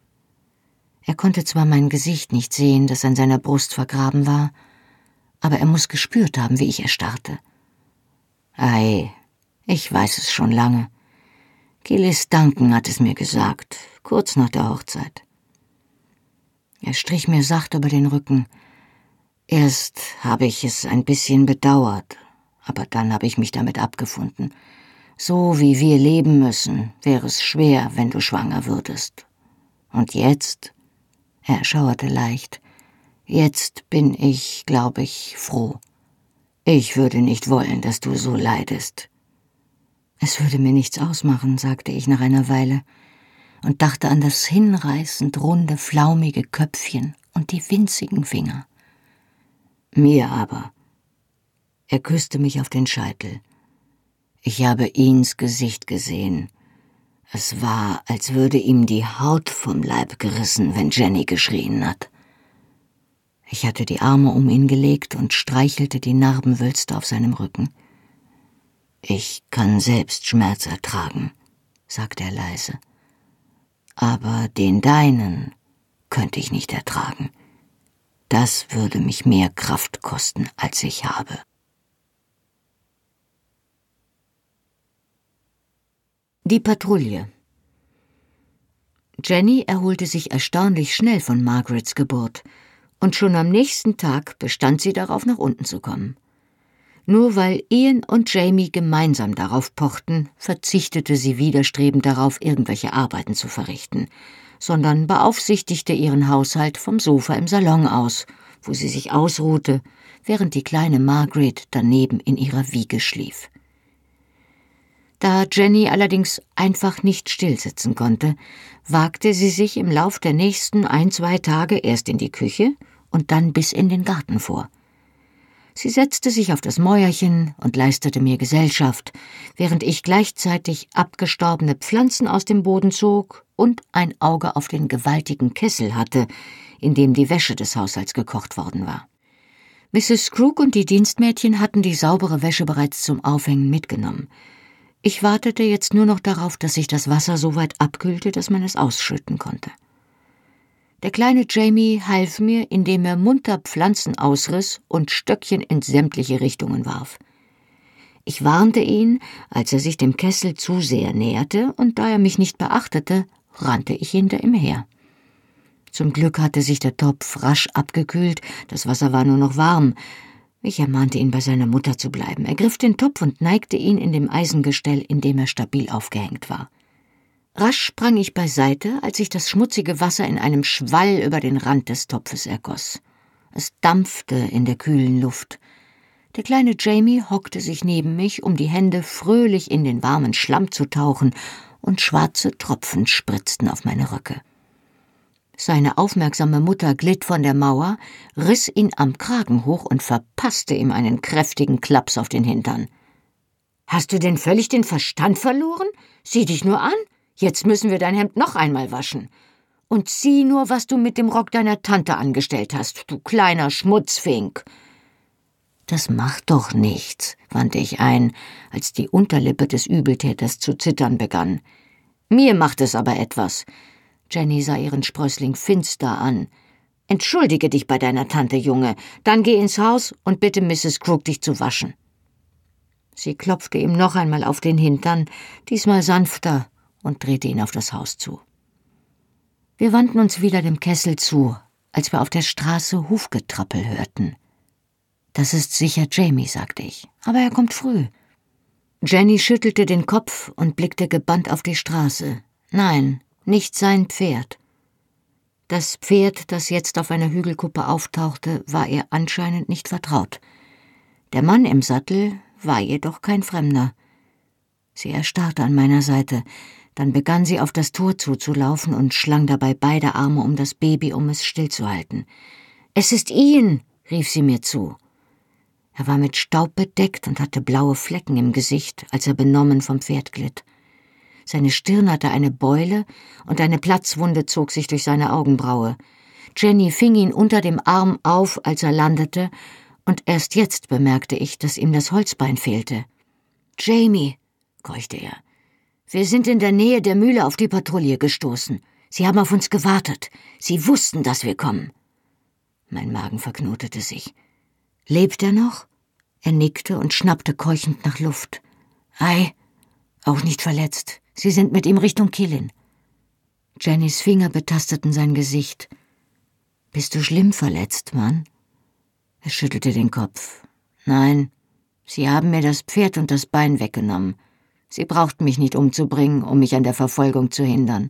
Er konnte zwar mein Gesicht nicht sehen, das an seiner Brust vergraben war, aber er muss gespürt haben, wie ich erstarrte. »Ei, ich weiß es schon lange. Gillis Duncan hat es mir gesagt, kurz nach der Hochzeit.« Er strich mir sacht über den Rücken. »Erst habe ich es ein bisschen bedauert, aber dann habe ich mich damit abgefunden. So wie wir leben müssen, wäre es schwer, wenn du schwanger würdest. Und jetzt?« Er schauerte leicht. »Jetzt bin ich, glaube ich, froh. Ich würde nicht wollen, dass du so leidest.« »Es würde mir nichts ausmachen«, sagte ich nach einer Weile und dachte an das hinreißend runde, flaumige Köpfchen und die winzigen Finger. »Mir aber.« Er küsste mich auf den Scheitel. Ich habe Ians Gesicht gesehen. Es war, als würde ihm die Haut vom Leib gerissen, wenn Jenny geschrien hat. Ich hatte die Arme um ihn gelegt und streichelte die Narbenwülste auf seinem Rücken. »Ich kann selbst Schmerz ertragen«, sagte er leise. »Aber den deinen könnte ich nicht ertragen. Das würde mich mehr Kraft kosten, als ich habe.« Die Patrouille. Jenny erholte sich erstaunlich schnell von Margarets Geburt, und schon am nächsten Tag bestand sie darauf, nach unten zu kommen. Nur weil Ian und Jamie gemeinsam darauf pochten, verzichtete sie widerstrebend darauf, irgendwelche Arbeiten zu verrichten, sondern beaufsichtigte ihren Haushalt vom Sofa im Salon aus, wo sie sich ausruhte, während die kleine Margaret daneben in ihrer Wiege schlief. Da Jenny allerdings einfach nicht stillsitzen konnte, wagte sie sich im Lauf der nächsten 1-2 Tage erst in die Küche und dann bis in den Garten vor. Sie setzte sich auf das Mäuerchen und leistete mir Gesellschaft, während ich gleichzeitig abgestorbene Pflanzen aus dem Boden zog und ein Auge auf den gewaltigen Kessel hatte, in dem die Wäsche des Haushalts gekocht worden war. Mrs. Crook und die Dienstmädchen hatten die saubere Wäsche bereits zum Aufhängen mitgenommen. Ich wartete jetzt nur noch darauf, dass sich das Wasser so weit abkühlte, dass man es ausschütten konnte. Der kleine Jamie half mir, indem er munter Pflanzen ausriss und Stöckchen in sämtliche Richtungen warf. Ich warnte ihn, als er sich dem Kessel zu sehr näherte, und da er mich nicht beachtete, rannte ich hinter ihm her. Zum Glück hatte sich der Topf rasch abgekühlt, das Wasser war nur noch warm. Ich ermahnte ihn, bei seiner Mutter zu bleiben. Er griff den Topf und neigte ihn in dem Eisengestell, in dem er stabil aufgehängt war. Rasch sprang ich beiseite, als ich das schmutzige Wasser in einem Schwall über den Rand des Topfes ergoss. Es dampfte in der kühlen Luft. Der kleine Jamie hockte sich neben mich, um die Hände fröhlich in den warmen Schlamm zu tauchen, und schwarze Tropfen spritzten auf meine Röcke. Seine aufmerksame Mutter glitt von der Mauer, riss ihn am Kragen hoch und verpasste ihm einen kräftigen Klaps auf den Hintern. »Hast du denn völlig den Verstand verloren? Sieh dich nur an! Jetzt müssen wir dein Hemd noch einmal waschen. Und sieh nur, was du mit dem Rock deiner Tante angestellt hast, du kleiner Schmutzfink!« »Das macht doch nichts«, wandte ich ein, als die Unterlippe des Übeltäters zu zittern begann. »Mir macht es aber etwas.« Jenny sah ihren Sprössling finster an. »Entschuldige dich bei deiner Tante, Junge, dann geh ins Haus und bitte Mrs. Crook, dich zu waschen.« Sie klopfte ihm noch einmal auf den Hintern, diesmal sanfter, und drehte ihn auf das Haus zu. Wir wandten uns wieder dem Kessel zu, als wir auf der Straße Hufgetrappel hörten. »Das ist sicher Jamie«, sagte ich, »aber er kommt früh.« Jenny schüttelte den Kopf und blickte gebannt auf die Straße. Nein, nicht sein Pferd. Das Pferd, das jetzt auf einer Hügelkuppe auftauchte, war ihr anscheinend nicht vertraut. Der Mann im Sattel war jedoch kein Fremder. Sie erstarrte an meiner Seite, dann begann sie auf das Tor zuzulaufen und schlang dabei beide Arme um das Baby, um es stillzuhalten. »Es ist Ian«, rief sie mir zu. Er war mit Staub bedeckt und hatte blaue Flecken im Gesicht, als er benommen vom Pferd glitt. Seine Stirn hatte eine Beule und eine Platzwunde zog sich durch seine Augenbraue. Jenny fing ihn unter dem Arm auf, als er landete, und erst jetzt bemerkte ich, dass ihm das Holzbein fehlte. »Jamie«, keuchte er, »wir sind in der Nähe der Mühle auf die Patrouille gestoßen. Sie haben auf uns gewartet. Sie wussten, dass wir kommen.« Mein Magen verknotete sich. »Lebt er noch?« Er nickte und schnappte keuchend nach Luft. »Ei, auch nicht verletzt. Sie sind mit ihm Richtung Killin.« Jennys Finger betasteten sein Gesicht. »Bist du schlimm verletzt, Mann?« Er schüttelte den Kopf. »Nein, sie haben mir das Pferd und das Bein weggenommen. Sie brauchten mich nicht umzubringen, um mich an der Verfolgung zu hindern.«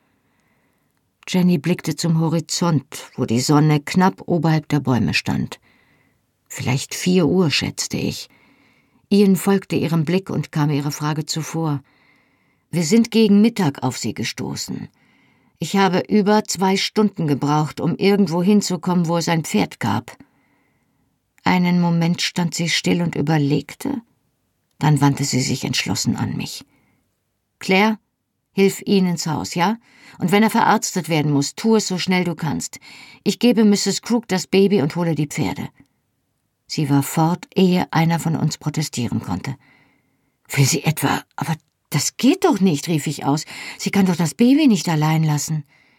Jenny blickte zum Horizont, wo die Sonne knapp oberhalb der Bäume stand. Vielleicht 4 Uhr, schätzte ich. Ian folgte ihrem Blick und kam ihrer Frage zuvor. Wir sind gegen Mittag auf sie gestoßen. Ich habe über 2 Stunden gebraucht, um irgendwo hinzukommen, wo es ein Pferd gab. Einen Moment stand sie still und überlegte. Dann wandte sie sich entschlossen an mich. »Claire, hilf Ian ins Haus, ja? Und wenn er verarztet werden muss, tu es so schnell du kannst. Ich gebe Mrs. Crook das Baby und hole die Pferde.« Sie war fort, ehe einer von uns protestieren konnte. »Will sie etwa? Aber das geht doch nicht«, rief ich aus. »Sie kann doch das Baby nicht allein lassen.«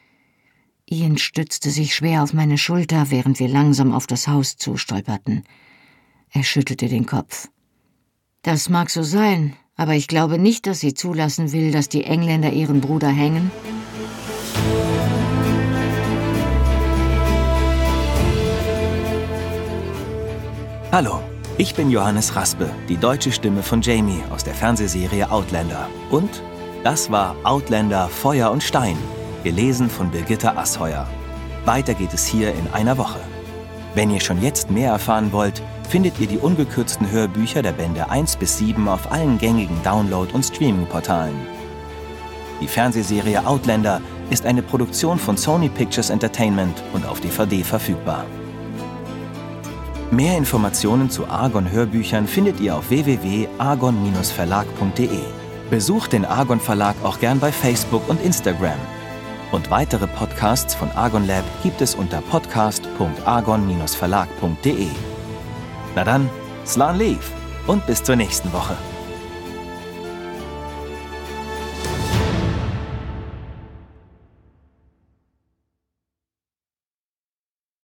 Ian stützte sich schwer auf meine Schulter, während wir langsam auf das Haus zustolperten. Er schüttelte den Kopf. »Das mag so sein, aber ich glaube nicht, dass sie zulassen will, dass die Engländer ihren Bruder hängen.« Hallo, ich bin Johannes Raspe, die deutsche Stimme von Jamie aus der Fernsehserie Outlander. Und das war Outlander Feuer und Stein, gelesen von Birgitta Asheuer. Weiter geht es hier in einer Woche. Wenn ihr schon jetzt mehr erfahren wollt, findet ihr die ungekürzten Hörbücher der Bände 1 bis 7 auf allen gängigen Download- und Streaming-Portalen. Die Fernsehserie Outlander ist eine Produktion von Sony Pictures Entertainment und auf DVD verfügbar. Mehr Informationen zu Argon-Hörbüchern findet ihr auf www.argon-verlag.de. Besucht den Argon Verlag auch gern bei Facebook und Instagram. Und weitere Podcasts von Argon Lab gibt es unter podcast.argon-verlag.de. Na dann, Slán Lív und bis zur nächsten Woche.